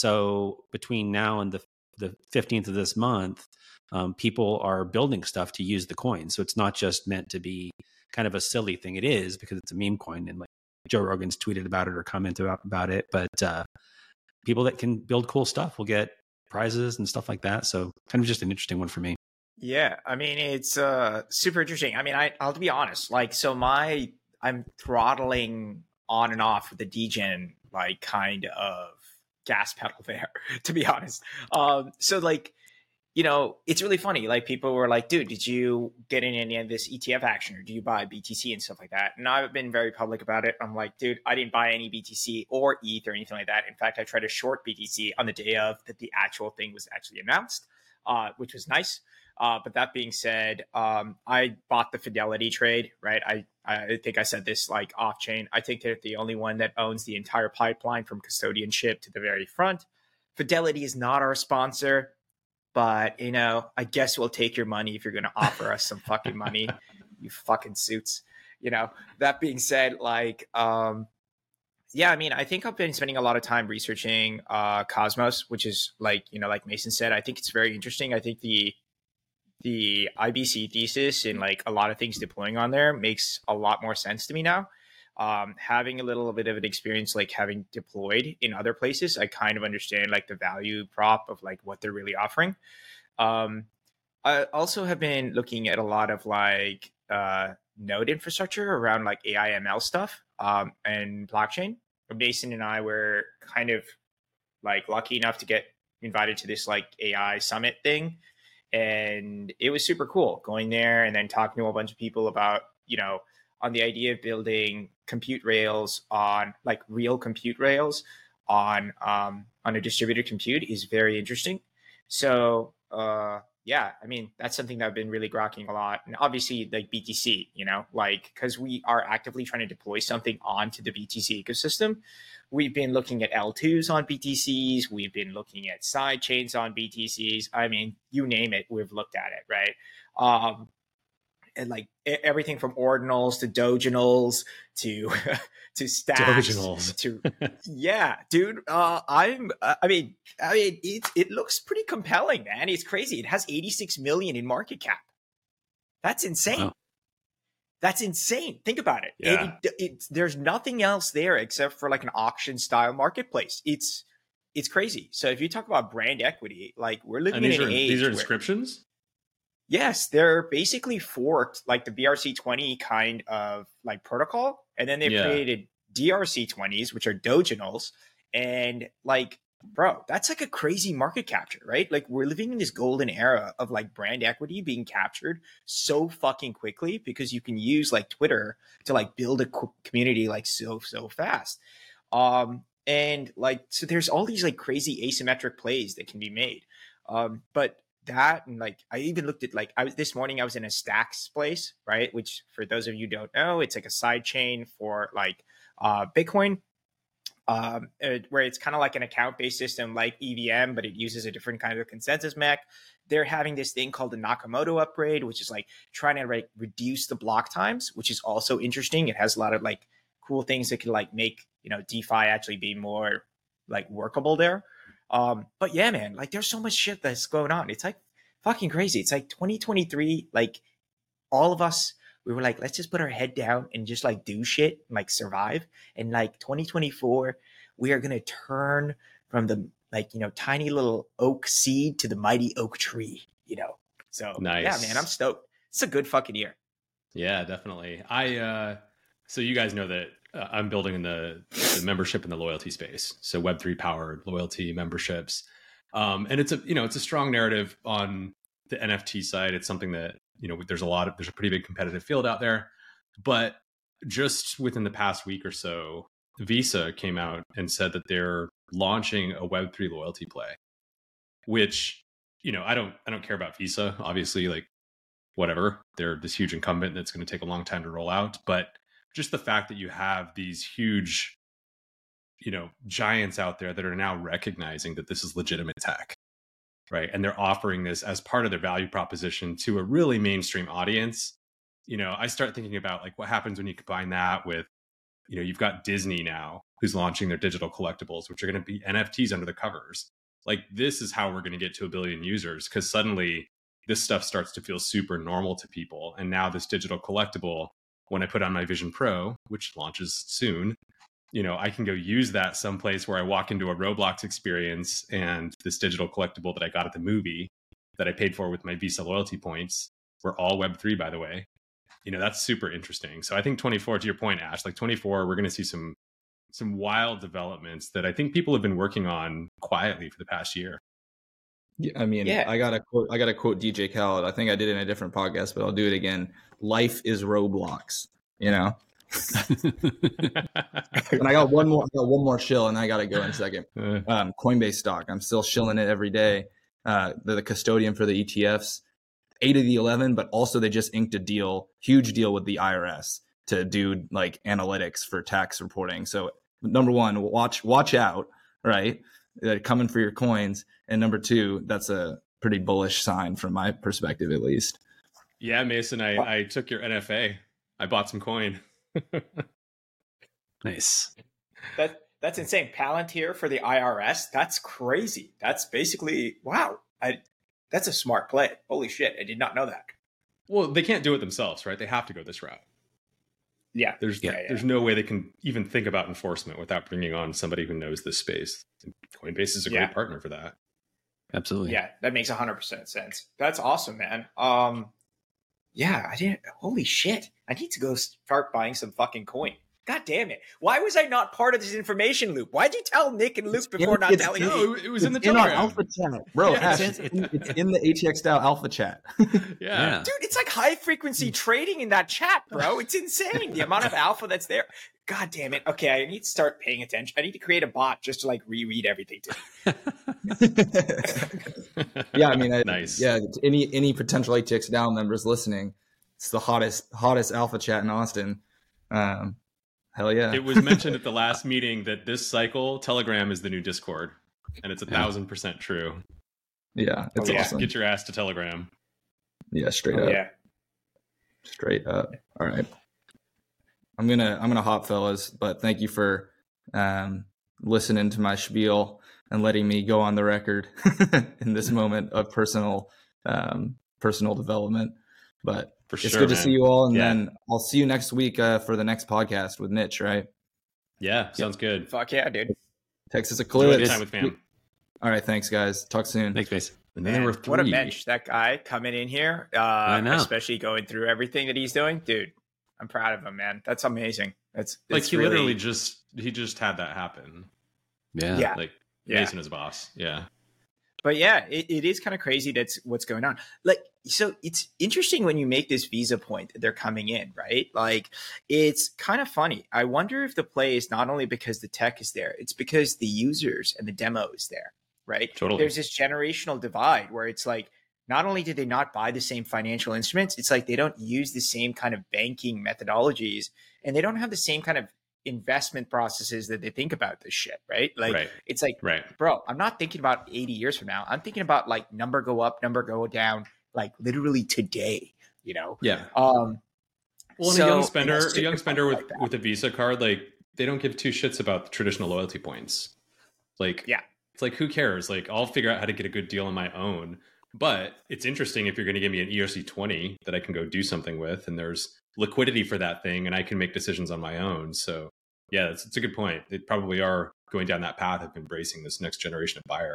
Speaker 2: So between now and the the fifteenth of this month, um, people are building stuff to use the coin. So it's not just meant to be kind of a silly thing. It is, because it's a meme coin, and like Joe Rogan's tweeted about it or commented about, about it. But uh, people that can build cool stuff will get prizes and stuff like that. So kind of just an interesting one for me.
Speaker 3: Yeah, I mean, it's uh, super interesting. I mean, I, I'll be honest, like, so my, I'm throttling on and off with the D-Gen, like, kind of gas pedal there, to be honest. Um, so, like, you know, it's really funny. Like, people were like, dude, did you get in any of this E T F action, or do you buy B T C and stuff like that? And I've been very public about it. I'm like, dude, I didn't buy any B T C or E T H or anything like that. In fact, I tried to short B T C on the day of that the actual thing was actually announced, uh, which was nice. Uh, but that being said, um, I bought the Fidelity trade, right? I, I think I said this like off chain. I think they're the only one that owns the entire pipeline from custodianship to the very front. Fidelity is not our sponsor, but, you know, I guess we'll take your money if you're going to offer us some fucking money, you fucking suits. You know, that being said, like, um, yeah, I mean, I think I've been spending a lot of time researching uh, Cosmos, which is like, you know, like Mason said, I think it's very interesting. I think the the I B C thesis and like a lot of things deploying on there makes a lot more sense to me now. Um, having a little bit of an experience, like having deployed in other places, I kind of understand like the value prop of like what they're really offering. Um, I also have been looking at a lot of like uh, node infrastructure around like A I M L stuff um, and blockchain. Mason and I were kind of like lucky enough to get invited to this like A I summit thing. And it was super cool going there and then talking to a bunch of people about, you know, on the idea of building compute rails on like real compute rails on um, on a distributed compute is very interesting. So, uh, yeah, I mean, that's something that I've been really grokking a lot. And obviously, like B T C, you know, like because we are actively trying to deploy something onto the B T C ecosystem. We've been looking at L twos on B T Cs. We've been looking at side chains on B T Cs. I mean, you name it, we've looked at it, right? Um, and like everything from ordinals to doginals to to stacks
Speaker 1: Doginals.
Speaker 3: to yeah, dude. Uh, I'm. Uh, I mean, I mean, it it looks pretty compelling, man. It's crazy. It has eighty-six million in market cap. That's insane.
Speaker 2: Wow.
Speaker 3: That's insane. Think about it.
Speaker 1: Yeah.
Speaker 3: It, it, it. There's nothing else there except for like an auction style marketplace. It's it's crazy. So if you talk about brand equity, like we're living
Speaker 1: And
Speaker 3: in
Speaker 1: these
Speaker 3: an
Speaker 1: are
Speaker 3: age
Speaker 1: these are
Speaker 3: where-
Speaker 1: inscriptions.
Speaker 3: Yes, they're basically forked like the B R C twenty kind of like protocol, and then they've
Speaker 1: Yeah.
Speaker 3: created D R C twenties, which are doginals, and like, bro, that's like a crazy market capture, right? Like we're living in this golden era of like brand equity being captured so fucking quickly because you can use like Twitter to like build a co- community like so so fast. Um, and like so, there's all these like crazy asymmetric plays that can be made, um, but. That and like I even looked at like I was this morning I was in a Stacks place, right? Which for those of you who don't know, it's like a side chain for like uh Bitcoin, um, uh, where it's kind of like an account based system like E V M, but it uses a different kind of consensus mech. They're having this thing called the Nakamoto upgrade, which is like trying to like reduce the block times, which is also interesting. It has a lot of like cool things that can like make you know DeFi actually be more like workable there. Um, but yeah, man, like there's so much shit that's going on. It's like fucking crazy. It's like twenty twenty-three, like all of us, we were like, let's just put our head down and just like do shit and like survive. And like twenty twenty-four, we are going to turn from the like, you know, tiny little oak seed to the mighty oak tree, you know? So
Speaker 1: Nice.
Speaker 3: yeah, man, I'm stoked. It's a good fucking year.
Speaker 1: Yeah, definitely. I uh so you guys know that uh, I'm building in the, the membership and the loyalty space. So Web three powered loyalty memberships. Um and it's a you know, it's a strong narrative on the N F T side. It's something that, you know, there's a lot of there's a pretty big competitive field out there. But just within the past week or so, Visa came out and said that they're launching a Web three loyalty play, which, you know, I don't I don't care about Visa, obviously, like whatever. They're this huge incumbent that's going to take a long time to roll out. But just the fact that you have these huge, you know, giants out there that are now recognizing that this is legitimate tech, right? And they're offering this as part of their value proposition to a really mainstream audience. You know, I start thinking about like what happens when you combine that with, you know, you've got Disney now who's launching their digital collectibles, which are going to be N F Ts under the covers. Like this is how we're going to get to a billion users, because suddenly this stuff starts to feel super normal to people. And now this digital collectible, when I put on my Vision Pro, which launches soon, you know, I can go use that someplace where I walk into a Roblox experience and this digital collectible that I got at the movie that I paid for with my Visa loyalty points, we're all Web three, by the way. You know, that's super interesting. So I think twenty-four, to your point, Ash, like twenty-four, we're going to see some some wild developments that I think people have been working on quietly for the past year.
Speaker 4: Yeah, I mean,
Speaker 3: Yeah.
Speaker 4: I gotta quote. I gotta quote D J Khaled. I think I did it in a different podcast, but I'll do it again. Life is Roblox. You know. And I got one more. I got one more shill, and I gotta go in a second.
Speaker 1: Uh,
Speaker 4: Um, Coinbase stock. I'm still shilling it every day. Uh, they're the custodian for the E T Fs. Eight of the eleven, but also they just inked a deal, huge deal with the I R S to do like analytics for tax reporting. So number one, watch watch out, right? They're coming for your coins. And number two, that's a pretty bullish sign from my perspective, at least.
Speaker 1: yeah, Mason, I, I took your N F A. I bought some coin.
Speaker 2: Nice.
Speaker 3: That that's insane. Palantir for the I R S. That's crazy. That's basically wow. I that's a smart play. Holy shit! I did not know that.
Speaker 1: Well, they can't do it themselves, right? They have to go this route.
Speaker 3: Yeah,
Speaker 1: There's
Speaker 3: Yeah, yeah.
Speaker 1: there's no way they can even think about enforcement without bringing on somebody who knows this space. And Coinbase is a
Speaker 3: Yeah.
Speaker 1: great partner for that.
Speaker 2: Absolutely.
Speaker 3: yeah. That makes a hundred percent sense. That's awesome, man. Um, yeah, I didn't. Holy shit! I need to go start buying some fucking coin. God damn it! Why was I not part of this information loop? Why'd you tell Nick and Luke before not
Speaker 4: it's-
Speaker 3: telling
Speaker 1: No,
Speaker 3: me?
Speaker 1: it, it was in the
Speaker 4: in our
Speaker 1: Telegram.
Speaker 4: alpha chat, bro.
Speaker 1: Yeah,
Speaker 4: Ash,
Speaker 2: it's-
Speaker 4: it's, in, it's in the A T X style alpha chat.
Speaker 1: Yeah.
Speaker 2: Yeah.
Speaker 3: Dude, it's like high frequency trading in that chat, bro. It's insane the amount of alpha that's there. God damn it. Okay, I need to start paying attention. I need to create a bot just to like reread everything to me.
Speaker 4: Yeah, I mean, I,
Speaker 1: Nice.
Speaker 4: Yeah, any any potential A T X DAO members listening, it's the hottest hottest alpha chat in Austin. Um, hell yeah.
Speaker 1: It was mentioned at the last meeting that this cycle, Telegram is the new Discord. And it's a
Speaker 2: Yeah.
Speaker 1: thousand percent true.
Speaker 4: Yeah, it's
Speaker 3: Oh, yeah.
Speaker 4: awesome.
Speaker 1: Get your ass to Telegram.
Speaker 4: Yeah, straight
Speaker 3: Oh,
Speaker 4: up.
Speaker 3: yeah.
Speaker 4: Straight up. All right. I'm gonna I'm gonna hop, fellas, but thank you for um, listening to my spiel and letting me go on the record in this moment of personal um, personal development. But
Speaker 1: For
Speaker 4: it's
Speaker 1: sure,
Speaker 4: good to
Speaker 1: man.
Speaker 4: see you all, and
Speaker 1: Yeah.
Speaker 4: then I'll see you next week uh, for the next podcast with Niche. Right?
Speaker 1: Yeah, sounds good.
Speaker 3: Fuck yeah, dude.
Speaker 4: Texas
Speaker 1: Enjoy
Speaker 4: Eclipse.
Speaker 1: the time with fam.
Speaker 4: All right, thanks, guys. Talk soon.
Speaker 2: Thanks, Mace.
Speaker 1: And then there were
Speaker 3: Man,
Speaker 1: three.
Speaker 3: what a bench, that guy coming in here, uh,
Speaker 2: I know.
Speaker 3: especially going through everything that he's doing. Dude, I'm proud of him, man. That's amazing. That's
Speaker 1: Like
Speaker 3: it's
Speaker 1: he
Speaker 3: really,
Speaker 1: literally just he just had that happen.
Speaker 2: Yeah.
Speaker 3: Yeah.
Speaker 1: Like
Speaker 3: Yeah.
Speaker 1: Mason is boss. Yeah.
Speaker 3: But yeah, it, it is kind of crazy that's what's going on. Like, so it's interesting when you make this visa point that they're coming in, right? Like, it's kind of funny. I wonder if the play is not only because the tech is there, it's because the users and the demo is there, right?
Speaker 1: Totally.
Speaker 3: There's this generational divide where it's like, not only do they not buy the same financial instruments, it's like they don't use the same kind of banking methodologies, and they don't have the same kind of investment processes that they think about this shit, right? Like,
Speaker 1: Right.
Speaker 3: it's like,
Speaker 1: Right.
Speaker 3: bro, I'm not thinking about eighty years from now. I'm thinking about like number go up, number go down, like literally today, you know?
Speaker 1: Yeah.
Speaker 3: Um,
Speaker 1: Well, and
Speaker 3: So,
Speaker 1: a young
Speaker 3: you
Speaker 1: spender,
Speaker 3: know,
Speaker 1: a young
Speaker 3: super
Speaker 1: spender
Speaker 3: fun
Speaker 1: with
Speaker 3: like that.
Speaker 1: with a Visa card, like they don't give two shits about the traditional loyalty points. Like,
Speaker 3: Yeah.
Speaker 1: it's like who cares? Like, I'll figure out how to get a good deal on my own. But it's interesting if you're going to give me an E R C twenty that I can go do something with, and there's liquidity for that thing, and I can make decisions on my own. So, yeah, it's, it's a good point. They probably are going down that path of embracing this next generation of buyer.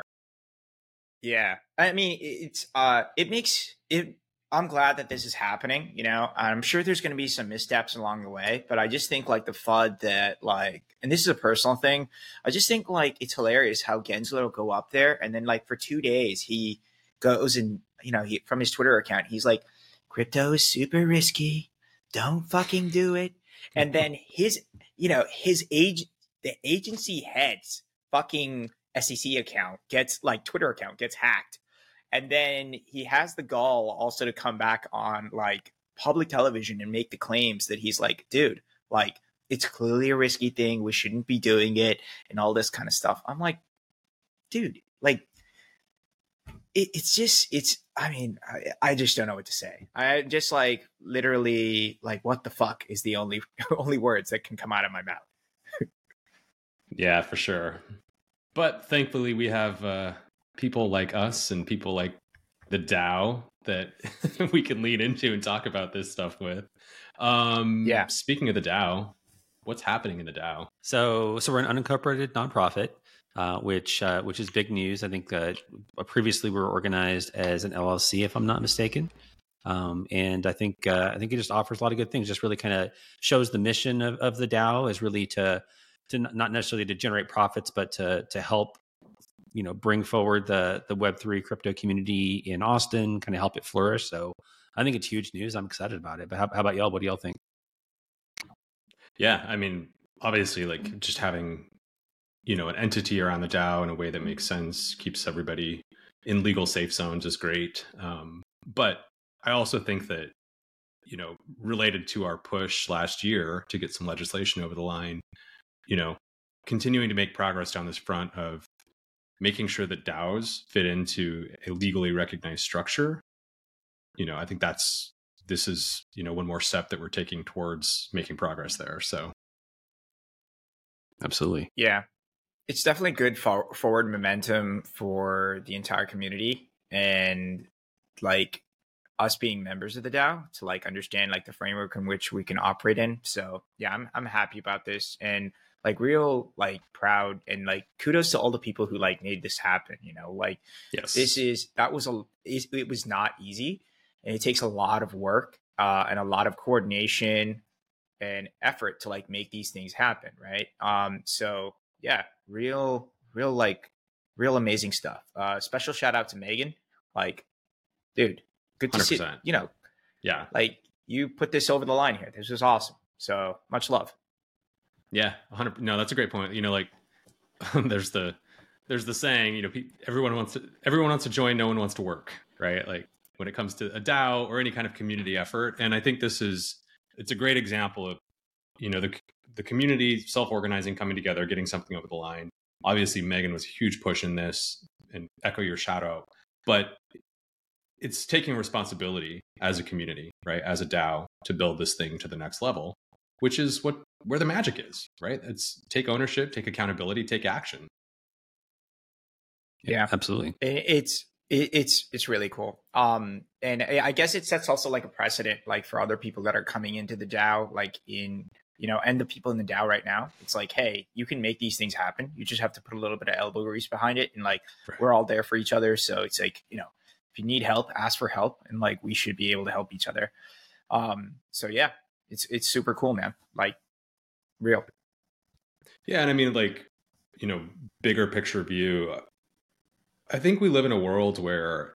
Speaker 3: yeah. I mean, it's, uh, it makes it, I'm glad that this is happening, you know, I'm sure there's going to be some missteps along the way, but I just think like the F U D that like, and this is a personal thing. I just think like, it's hilarious how Gensler will go up there. And then like for two days, he goes and, you know, he, from his Twitter account, he's like, crypto is super risky. Don't fucking do it. And then his, you know, his age, the agency head's fucking S E C account gets like Twitter account gets hacked. And then he has the gall also to come back on like public television and make the claims that he's like, dude, like it's clearly a risky thing. We shouldn't be doing it and all this kind of stuff. I'm like, dude, like it, it's just, it's, I mean, I, I just don't know what to say. I just like literally like, what the fuck is the only, only words that can come out of my mouth.
Speaker 1: Yeah, for sure. But thankfully, we have uh, people like us and people like the DAO that we can lean into and talk about this stuff with. Um,
Speaker 3: Yeah.
Speaker 1: Speaking of the DAO, what's happening in the DAO?
Speaker 2: So, so we're an unincorporated nonprofit, uh, which uh, which is big news. I think uh, previously we were organized as an L L C, if I'm not mistaken, um, and I think uh, I think it just offers a lot of good things. Just really kind of shows the mission of, of the DAO is really to to not necessarily to generate profits, but to to help, you know, bring forward the the Web three crypto community in Austin, kind of help it flourish. So I think it's huge news. I'm excited about it. But how, how about y'all? What do y'all think?
Speaker 1: Yeah, I mean, obviously, like just having, you know, an entity around the DAO in a way that makes sense, keeps everybody in legal safe zones is great. Um, but I also think that, you know, related to our push last year to get some legislation over the line, you know, continuing to make progress down this front of making sure that DAOs fit into a legally recognized structure. You know, I think that's, this is, you know, one more step that we're taking towards making progress there. So.
Speaker 2: Absolutely.
Speaker 3: Yeah. It's definitely good for forward momentum for the entire community, and like us being members of the DAO to like understand like the framework in which we can operate in. So yeah, I'm I'm happy about this, and like real like proud, and like kudos to all the people who like made this happen. You know, like
Speaker 1: Yes.
Speaker 3: this is that was a it, it was not easy, and it takes a lot of work uh, and a lot of coordination and effort to like make these things happen, right? Um, so yeah, real, real like real amazing stuff. Uh, special shout out to Megan, like, dude, good to
Speaker 1: one hundred
Speaker 3: see.
Speaker 1: percent.
Speaker 3: You know,
Speaker 1: Yeah.
Speaker 3: like you put this over the line here. This was awesome. So much love.
Speaker 1: Yeah. one hundred No, that's a great point. You know, like there's the, there's the saying, you know, pe- everyone wants to, everyone wants to join. No one wants to work, right? Like when it comes to a DAO or any kind of community effort. And I think this is, it's a great example of, you know, the, the community self-organizing, coming together, getting something over the line. Obviously Megan was a huge push in this, and echo your shout out, but it's taking responsibility as a community, right? As a DAO to build this thing to the next level, which is what where the magic is, right? It's take ownership, take accountability, take action.
Speaker 3: Yeah,
Speaker 2: absolutely.
Speaker 3: It's it, it's it's really cool. Um, and I guess it sets also like a precedent, like for other people that are coming into the DAO, like in you know, and the people in the DAO right now. It's like, hey, you can make these things happen. You just have to put a little bit of elbow grease behind it, and like
Speaker 1: Right.
Speaker 3: we're all there for each other. So it's like, you know, if you need help, ask for help, and like we should be able to help each other. Um, so yeah, it's it's super cool, man. Like real.
Speaker 1: Yeah, and I mean, like, you know, bigger picture view. I think we live in a world where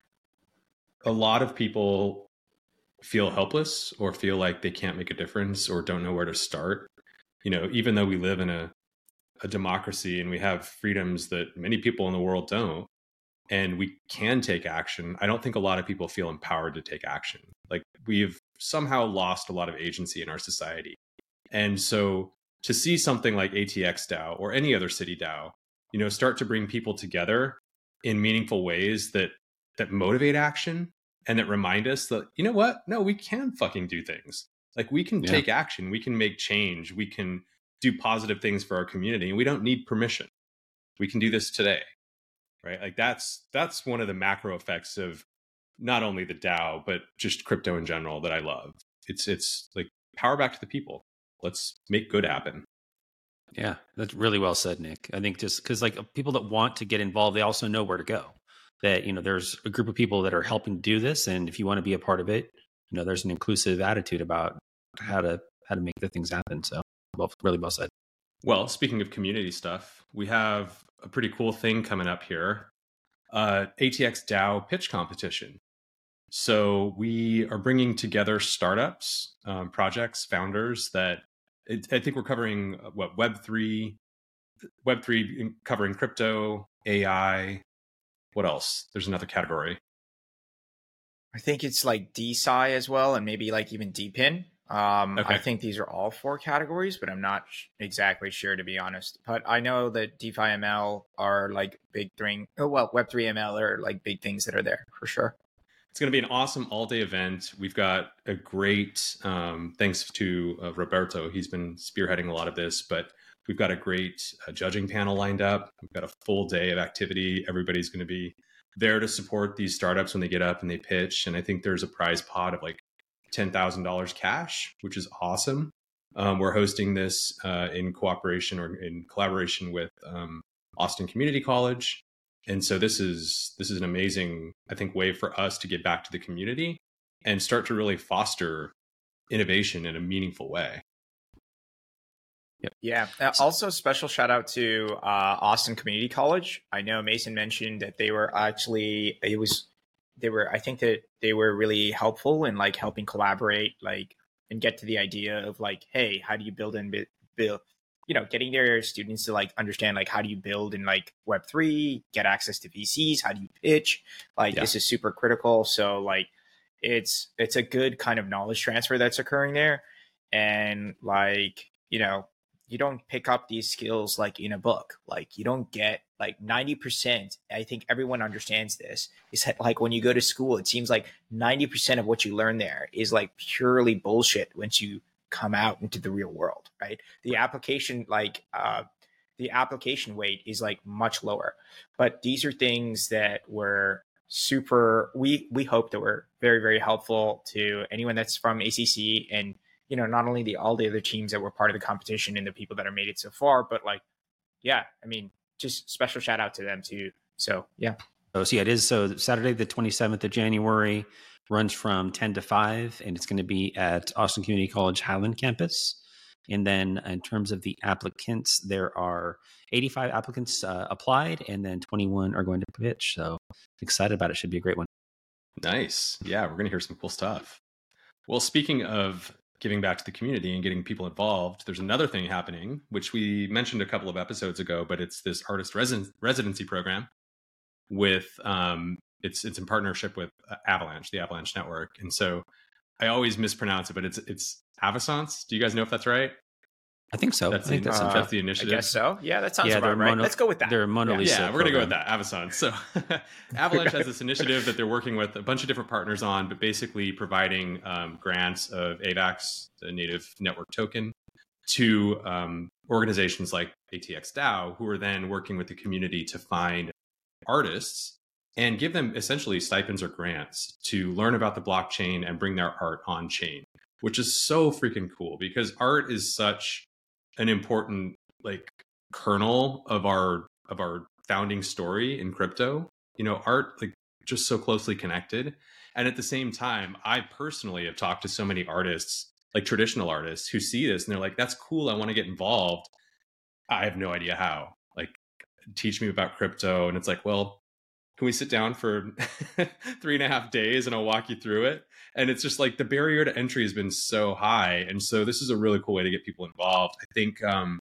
Speaker 1: a lot of people feel helpless or feel like they can't make a difference or don't know where to start. You know, even though we live in a, a democracy and we have freedoms that many people in the world don't, and we can take action, I don't think a lot of people feel empowered to take action. Like we've somehow lost a lot of agency in our society. And so to see something like A T X DAO or any other city DAO, you know, start to bring people together in meaningful ways that that motivate action and that remind us that, you know what, no, we can fucking do things. Like we can
Speaker 2: Yeah.
Speaker 1: take action, we can make change, we can do positive things for our community, and we don't need permission. We can do this today, right? Like that's that's one of the macro effects of not only the DAO but just crypto in general that I love. It's it's like power back to the people. Let's make good happen.
Speaker 2: Yeah, that's really well said, Nick. I think just because like people that want to get involved, they also know where to go. That, you know, there's a group of people that are helping do this, and if you want to be a part of it, you know, there's an inclusive attitude about how to how to make the things happen. So, well, really well said.
Speaker 1: Well, speaking of community stuff, we have a pretty cool thing coming up here. Uh, A T X DAO pitch competition. So we are bringing together startups, um, projects, founders that it, I think we're covering uh, what Web three, Web three covering crypto, A I. What else? There's another category.
Speaker 3: I think it's like D S I as well, and maybe like even D P I N. Um,
Speaker 1: Okay.
Speaker 3: I think these are all four categories, but I'm not sh- exactly sure, to be honest. But I know that DeFi M L are like big thing. Oh, well, Web three M L are like big things that are there for sure.
Speaker 1: It's going to be an awesome all-day event. We've got a great, um, thanks to uh, Roberto, he's been spearheading a lot of this, but we've got a great uh, judging panel lined up. We've got a full day of activity. Everybody's going to be there to support these startups when they get up and they pitch. And I think there's a prize pot of like ten thousand dollars cash, which is awesome. Um, we're hosting this uh, in cooperation or in collaboration with um, Austin Community College. And so this is this is an amazing, I think, way for us to get back to the community and start to really foster innovation in a meaningful way.
Speaker 2: Yep.
Speaker 3: Yeah. Uh, also, special shout out to uh, Austin Community College. I know Mason mentioned that they were actually it was they were I think that they were really helpful in like helping collaborate like and get to the idea of like, hey, how do you build and build, you know, getting their students to like understand like how do you build in like Web three, get access to V Cs, how do you pitch? Like
Speaker 1: Yeah.
Speaker 3: this is super critical. So like it's it's a good kind of knowledge transfer that's occurring there, and like you know. You don't pick up these skills like in a book. Like you don't get like ninety percent. I think everyone understands this. Is that like when you go to school, it seems like ninety percent of what you learn there is like purely bullshit once you come out into the real world, right? The application, like uh, the application weight is like much lower. But these are things that were super, we, we hope that were very, very helpful to anyone that's from A C C, and you know, not only the all the other teams that were part of the competition and the people that are made it so far, but like, yeah, I mean, just special shout out to them too. So yeah.
Speaker 2: So, so yeah, it is. So Saturday, the twenty-seventh of January, runs from ten to five, and it's going to be at Austin Community College Highland campus. And then in terms of the applicants, there are eighty-five applicants uh, applied, and then twenty-one are going to pitch. So excited about it. Should be a great one.
Speaker 1: Nice. Yeah, we're going to hear some cool stuff. Well, speaking of giving back to the community and getting people involved, there's another thing happening, which we mentioned a couple of episodes ago, but it's this artist resi- residency program with, um, it's it's in partnership with Avalanche, the Avalanche Network. And so I always mispronounce it, but it's it's Avasance. Do you guys know if that's right?
Speaker 2: I think so.
Speaker 1: That's
Speaker 2: I think
Speaker 1: the,
Speaker 2: that's
Speaker 3: uh,
Speaker 1: that's the
Speaker 3: I
Speaker 1: initiative.
Speaker 3: guess so. Yeah, that sounds
Speaker 2: yeah,
Speaker 3: about
Speaker 2: they're
Speaker 3: right.
Speaker 2: mono,
Speaker 3: Let's go with that.
Speaker 2: They're a Mona
Speaker 3: Yeah.
Speaker 2: Lisa.
Speaker 1: Yeah, we're gonna go with
Speaker 2: program.
Speaker 1: that. Avasant. So Avalanche has this initiative that they're working with a bunch of different partners on, but basically providing um, grants of AVAX, the native network token, to um, organizations like A T X DAO, who are then working with the community to find artists and give them essentially stipends or grants to learn about the blockchain and bring their art on chain, which is so freaking cool because art is such an important like kernel of our of our founding story in crypto. You know, art like just so closely connected. And at the same time, I personally have talked to so many artists, like traditional artists, who see this and they're like, that's cool, I want to get involved. I have no idea how. Like, teach me about crypto. And it's like, well, can we sit down for three and a half days and I'll walk you through it? And it's just like the barrier to entry has been so high. And so this is a really cool way to get people involved. I think um,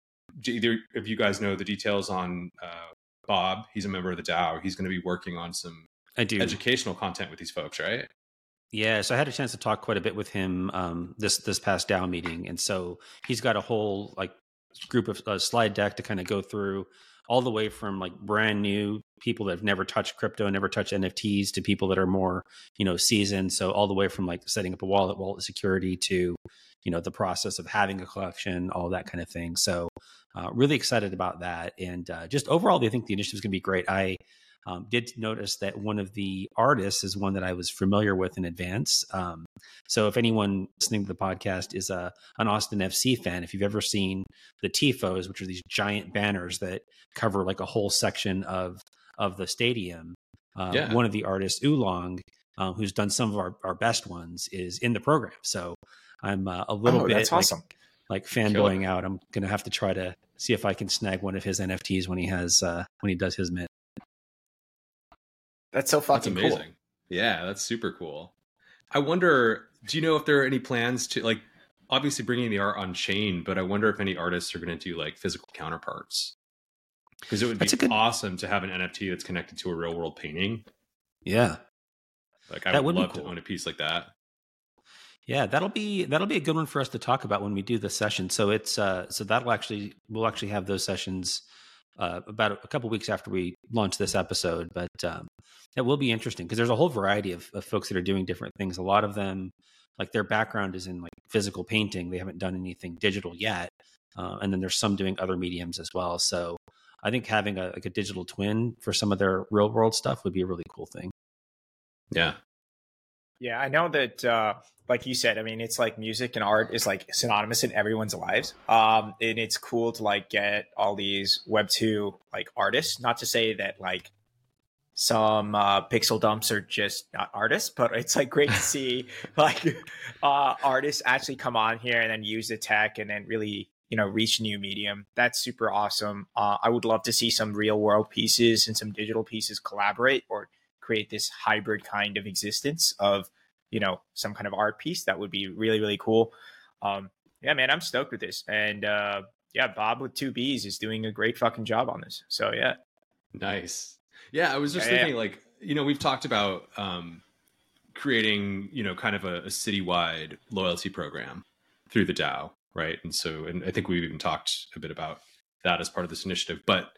Speaker 1: either of you guys know the details on uh, Bob. He's a member of the DAO. He's going to be working on some
Speaker 2: I do.
Speaker 1: educational content with these folks, right?
Speaker 2: Yeah, so I had a chance to talk quite a bit with him um, this this past DAO meeting, and so he's got a whole like group of uh, slide deck to kind of go through, all the way from like brand new people that have never touched crypto, never touched N F Ts, to people that are more you know seasoned. So all the way from like setting up a wallet, wallet security, to you know the process of having a collection, all that kind of thing. So uh, really excited about that, and uh, just overall, I think the initiative is going to be great. I. Um, did notice that one of the artists is one that I was familiar with in advance. Um, so if anyone listening to the podcast is a, an Austin F C fan, if you've ever seen the Tifos, which are these giant banners that cover like a whole section of, of the stadium, uh,
Speaker 1: Yeah.
Speaker 2: one of the artists, Oolong, um, who's done some of our, our best ones, is in the program. So I'm uh, a little
Speaker 3: Oh,
Speaker 2: bit
Speaker 3: that's
Speaker 2: like,
Speaker 3: awesome.
Speaker 2: like fanboying out. I'm going to have to try to see if I can snag one of his N F Ts when he has, uh, when he does his mint.
Speaker 3: That's so
Speaker 1: That's
Speaker 3: fucking
Speaker 1: amazing.
Speaker 3: cool.
Speaker 1: Yeah, that's super cool. I wonder, do you know if there are any plans to like, obviously bringing the art on chain, but I wonder if any artists are going to do like physical counterparts, because it would be
Speaker 2: That's a good-
Speaker 1: awesome to have an N F T that's connected to a real world painting.
Speaker 2: Yeah.
Speaker 1: Like I
Speaker 2: That
Speaker 1: would
Speaker 2: would be
Speaker 1: love
Speaker 2: cool.
Speaker 1: to own a piece like that.
Speaker 2: Yeah, that'll be that'll be a good one for us to talk about when we do the session. So it's uh so that'll actually we'll actually have those sessions uh, about a couple weeks after we launch this episode. But um, that will be interesting because there's a whole variety of, of folks that are doing different things. A lot of them, like their background is in like physical painting. They haven't done anything digital yet, uh, and then there's some doing other mediums as well. So I think having a like a digital twin for some of their real world stuff would be a really cool thing.
Speaker 1: Yeah.
Speaker 3: Yeah, I know that, uh, like you said, I mean, it's like music and art is like synonymous in everyone's lives. Um, and it's cool to like get all these Web two like artists. Not to say that like some uh, pixel dumps are just not artists, but it's like great to see like uh, artists actually come on here and then use the tech and then really, you know, reach a new medium. That's super awesome. Uh, I would love to see some real world pieces and some digital pieces collaborate or create this hybrid kind of existence of, you know, some kind of art piece. That would be really, really cool. Um, yeah, man, I'm stoked with this. And uh, yeah, Bob with two B's is doing a great fucking job on this. So yeah.
Speaker 1: Nice. Yeah, I was just
Speaker 3: Yeah, yeah.
Speaker 1: thinking like, you know, we've talked about um, creating, you know, kind of a, a citywide loyalty program through the DAO, right? And so, and I think we've even talked a bit about that as part of this initiative, but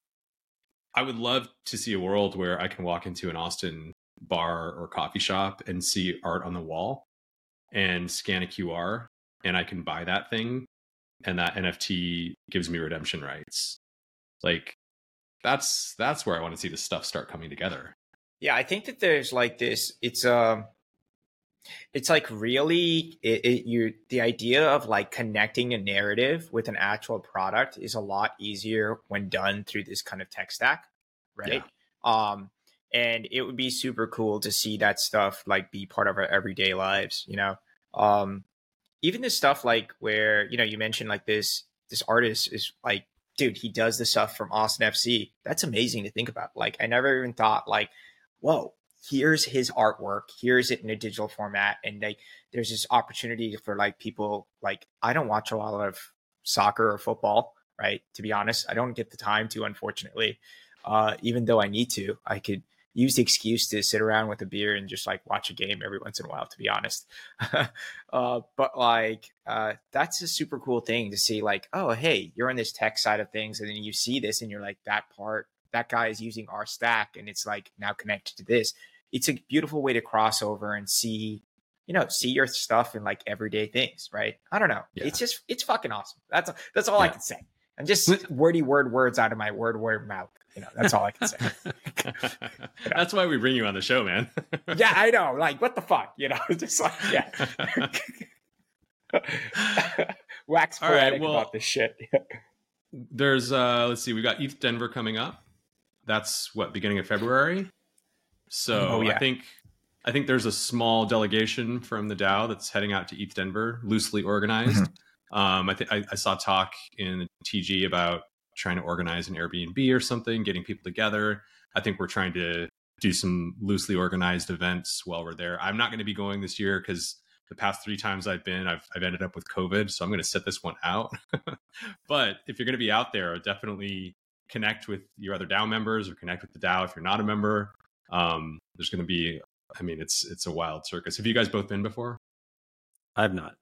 Speaker 1: I would love to see a world where I can walk into an Austin bar or coffee shop and see art on the wall and scan a Q R and I can buy that thing and that N F T gives me redemption rights. Like that's that's where I want to see this stuff start coming together.
Speaker 3: Yeah, I think that there's like this. It's um, it's like really it, it you the idea of like connecting a narrative with an actual product is a lot easier when done through this kind of tech stack, right? Um, and it would be super cool to see that stuff like be part of our everyday lives, you know. Um, even this stuff like where you know you mentioned like this this artist is like, dude, he does the stuff from Austin F C. That's amazing to think about. Like, I never even thought like, whoa, here's his artwork. Here's it in a digital format. And like, there's this opportunity for like people, like, I don't watch a lot of soccer or football, right? To be honest, I don't get the time to, unfortunately, uh, even though I need to. I could use the excuse to sit around with a beer and just like watch a game every once in a while, to be honest. uh, but like, uh, that's a super cool thing to see, like, oh, hey, you're on this tech side of things. And then you see this and you're like, that part, that guy is using our stack and it's like now connected to this. It's a beautiful way to cross over and see, you know, see your stuff in like everyday things, right? I don't know. Yeah. It's just, it's fucking awesome. That's, that's all yeah. I can say. I'm just wordy word words out of my word word mouth. You know, that's all I can say. You know?
Speaker 1: That's why we bring you on the show, man.
Speaker 3: Yeah, I know. Like, what the fuck? You know, just like, yeah. Wax poetic right, well, about this shit.
Speaker 1: There's, uh, let's see, we got E T H Denver coming up. That's what, beginning of February. So oh, yeah. I think I think there's a small delegation from the DAO that's heading out to E T H Denver, loosely organized. um, I think I, I saw talk in the T G about trying to organize an Airbnb or something, getting people together. I think we're trying to do some loosely organized events while we're there. I'm not going to be going this year because the past three times I've been, I've, I've ended up with COVID. So I'm going to sit this one out. But if you're going to be out there, definitely connect with your other DAO members or connect with the DAO if you're not a member. Um, there's going to be, I mean, it's it's a wild circus. Have you guys both been before?
Speaker 2: I've not.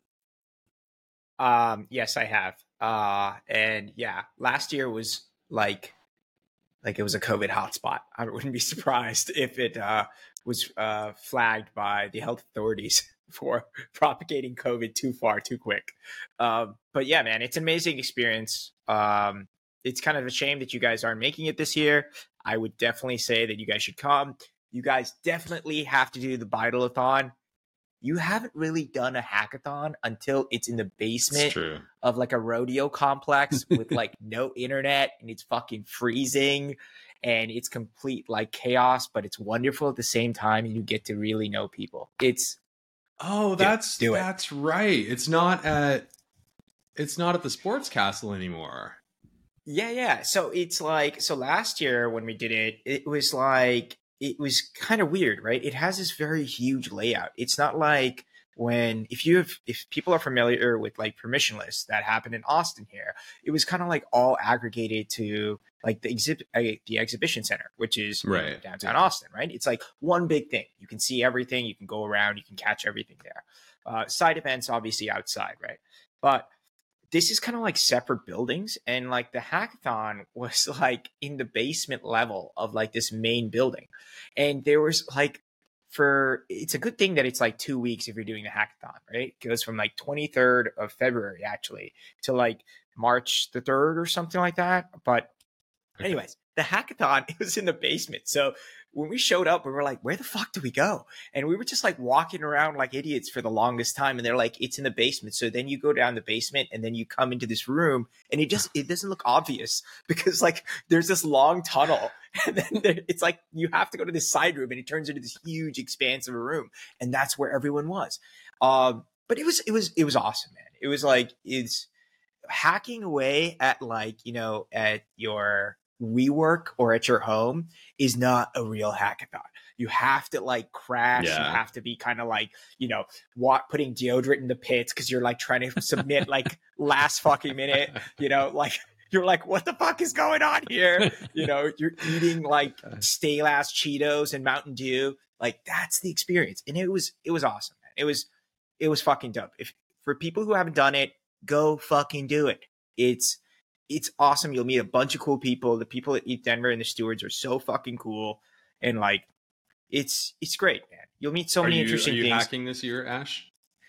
Speaker 3: Um, yes, I have. Uh, and yeah, last year was like, like it was a COVID hotspot. I wouldn't be surprised if it uh, was uh, flagged by the health authorities for propagating COVID too far, too quick. Um, but yeah, man, it's an amazing experience. Um, it's kind of a shame that you guys aren't making it this year. I would definitely say that you guys should come. You guys definitely have to do the Bidle-a-thon. You haven't really done a hackathon until it's in the basement of like a rodeo complex with like no internet and it's fucking freezing and it's complete like chaos, but it's wonderful at the same time and you get to really know people. It's
Speaker 1: Oh, that's do, do that's it. Right. It's not at it's not at the Sports Castle anymore.
Speaker 3: Yeah, yeah. So it's like so last year when we did it, it was like it was kind of weird, right? It has this very huge layout. It's not like when, if you have, if people are familiar with like Permissionless that happened in Austin here, it was kind of like all aggregated to like the exhibit, uh, the exhibition center, which is
Speaker 1: right.
Speaker 3: you know, downtown Austin, right? It's like one big thing. You can see everything. You can go around. You can catch everything there. Uh, side events, obviously outside, right? But this is kind of like separate buildings. And like the hackathon was like in the basement level of like this main building. And there was like, for, it's a good thing that it's like two weeks if you're doing the hackathon, right? It goes from like twenty-third of February actually to like March the third or something like that. But anyways, the hackathon, it was in the basement. So when we showed up, we were like, where the fuck do we go? And we were just like walking around like idiots for the longest time. And they're like, it's in the basement. So then you go down the basement and then you come into this room and it just, it doesn't look obvious because like there's this long tunnel and then there, it's like, you have to go to this side room and it turns into this huge expanse of a room. And that's where everyone was. Um, but it was, it was, it was awesome, man. It was like, it's hacking away at like, you know, at your WeWork or at your home is not a real hackathon. You have to like crash. Yeah. You have to be kind of like, you know, what putting deodorant in the pits because you're like trying to submit like last fucking minute, you know, like you're like, what the fuck is going on here? You know, you're eating like stale ass Cheetos and Mountain Dew. Like that's the experience. And it was, it was awesome, man. It was, it was fucking dope. If for people who haven't done it, go fucking do it. It's, It's awesome. You'll meet a bunch of cool people. The people at E T H Denver and the stewards are so fucking cool. And like, it's it's great, man. You'll meet so
Speaker 1: are
Speaker 3: many
Speaker 1: you,
Speaker 3: interesting
Speaker 1: are you
Speaker 3: things.
Speaker 1: Hacking this year, Ash?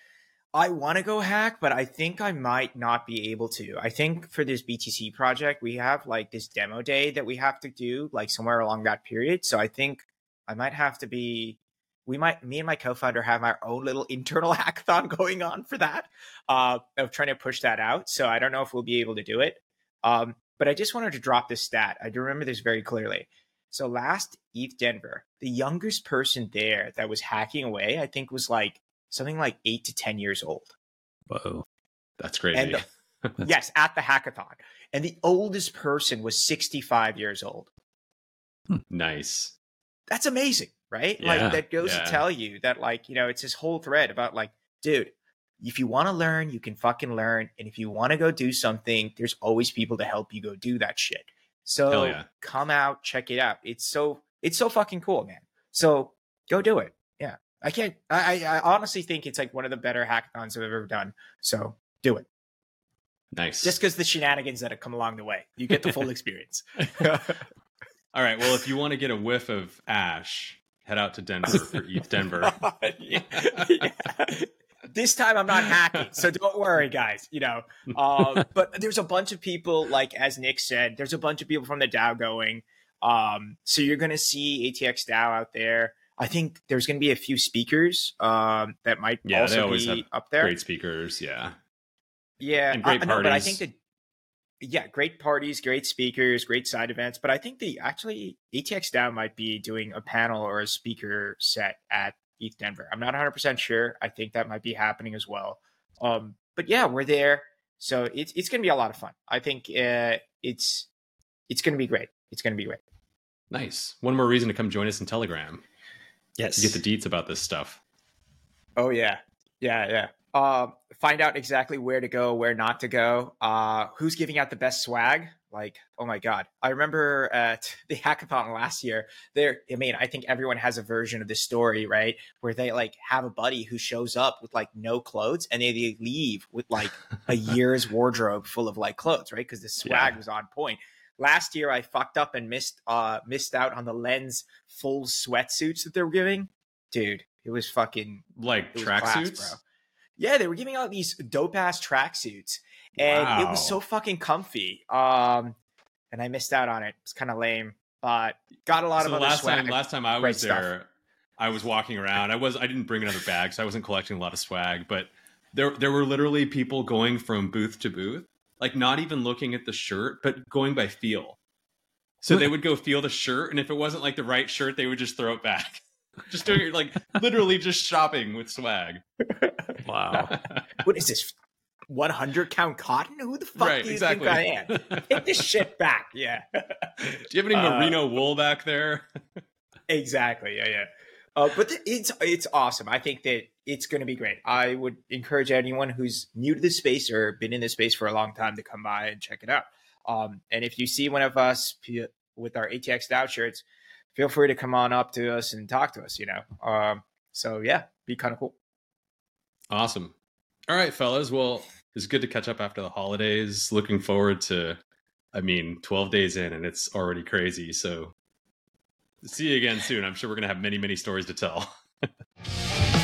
Speaker 3: I want to go hack, but I think I might not be able to. I think for this B T C project, we have like this demo day that we have to do like somewhere along that period. So I think I might have to be, we might, me and my co-founder have our own little internal hackathon going on for that, uh, of trying to push that out. So I don't know if we'll be able to do it. Um, but I just wanted to drop this stat. I do remember this very clearly. So last E T H Denver, the youngest person there that was hacking away, I think was like something like eight to ten years old.
Speaker 1: Whoa, that's crazy.
Speaker 3: And the, yes, at the hackathon. And the oldest person was sixty-five years old.
Speaker 1: Nice.
Speaker 3: That's amazing, right?
Speaker 1: Yeah,
Speaker 3: like that goes
Speaker 1: yeah.
Speaker 3: to tell you that like, you know, it's this whole thread about like, dude, if you want to learn, you can fucking learn. And if you want to go do something, there's always people to help you go do that shit. So
Speaker 1: yeah.
Speaker 3: come out, check it out. It's so It's so fucking cool, man. So go do it. Yeah. I can't, I, I honestly think it's like one of the better hackathons I've ever done. So do it.
Speaker 1: Nice.
Speaker 3: Just because the shenanigans that have come along the way, you get the full experience.
Speaker 1: All right. Well, if you want to get a whiff of Ash, head out to Denver for E T H Denver.
Speaker 3: yeah. Yeah. This time I'm not hacking, so don't worry, guys. You know, uh, but there's a bunch of people, like as Nick said, there's a bunch of people from the DAO going. Um, so you're going to see A T X DAO out there. I think there's going to be a few speakers um, that might
Speaker 1: yeah,
Speaker 3: also
Speaker 1: they always
Speaker 3: be
Speaker 1: have
Speaker 3: up there.
Speaker 1: Great speakers, yeah,
Speaker 3: yeah,
Speaker 1: and great
Speaker 3: I,
Speaker 1: parties.
Speaker 3: No, but I think that yeah, great parties, great speakers, great side events. But I think the actually A T X DAO might be doing a panel or a speaker set at E T H Denver. I'm not one hundred percent sure. I think that might be happening as well. Um, but yeah, we're there, so it's it's going to be a lot of fun. I think uh, it's it's going to be great. It's going to be great.
Speaker 1: Nice. One more reason to come join us in Telegram.
Speaker 2: Yes.
Speaker 1: To get the deets about this stuff.
Speaker 3: Oh yeah, yeah, yeah. Uh, find out exactly where to go, where not to go. Uh, who's giving out the best swag? Like, oh my god! I remember at the hackathon last year. There, I mean, I think everyone has a version of this story, right? Where they like have a buddy who shows up with like no clothes, and they, they leave with like a year's wardrobe full of like clothes, right? Because the swag
Speaker 1: Yeah.
Speaker 3: was on point. Last year, I fucked up and missed uh missed out on the Lens full sweatsuits that they were giving. Dude, it was fucking
Speaker 1: Like
Speaker 3: it was class,
Speaker 1: tracksuits?
Speaker 3: bro. Yeah, they were giving out these dope ass tracksuits, and
Speaker 1: Wow.
Speaker 3: it was so fucking comfy. Um, and I missed out on it. It's kind of lame, but got a lot
Speaker 1: So
Speaker 3: of
Speaker 1: the
Speaker 3: other
Speaker 1: last
Speaker 3: swag.
Speaker 1: time, last time I
Speaker 3: Great
Speaker 1: was
Speaker 3: stuff.
Speaker 1: there, I was walking around. I was I didn't bring another bag, so I wasn't collecting a lot of swag. But there there were literally people going from booth to booth, like not even looking at the shirt, but going by feel. So they would go feel the shirt, and if it wasn't like the right shirt, they would just throw it back. Just doing it, like literally just shopping with swag.
Speaker 2: Wow.
Speaker 3: What is this? one hundred count cotton? Who the fuck
Speaker 1: Right,
Speaker 3: do you
Speaker 1: exactly.
Speaker 3: think I am? Take this shit back. Yeah.
Speaker 1: Do you have any
Speaker 3: Uh,
Speaker 1: merino wool back there?
Speaker 3: Exactly. Yeah, yeah. Uh, but th- it's it's awesome. I think that it's going to be great. I would encourage anyone who's new to this space or been in this space for a long time to come by and check it out. Um, and if you see one of us p- with our A T X DAO shirts, feel free to come on up to us and talk to us. You know. Um, so yeah, be kind of cool.
Speaker 1: Awesome. All right, fellas. Well, it's good to catch up after the holidays. Looking forward to, I mean, twelve days in and it's already crazy. So see you again soon. I'm sure we're going to have many, many stories to tell.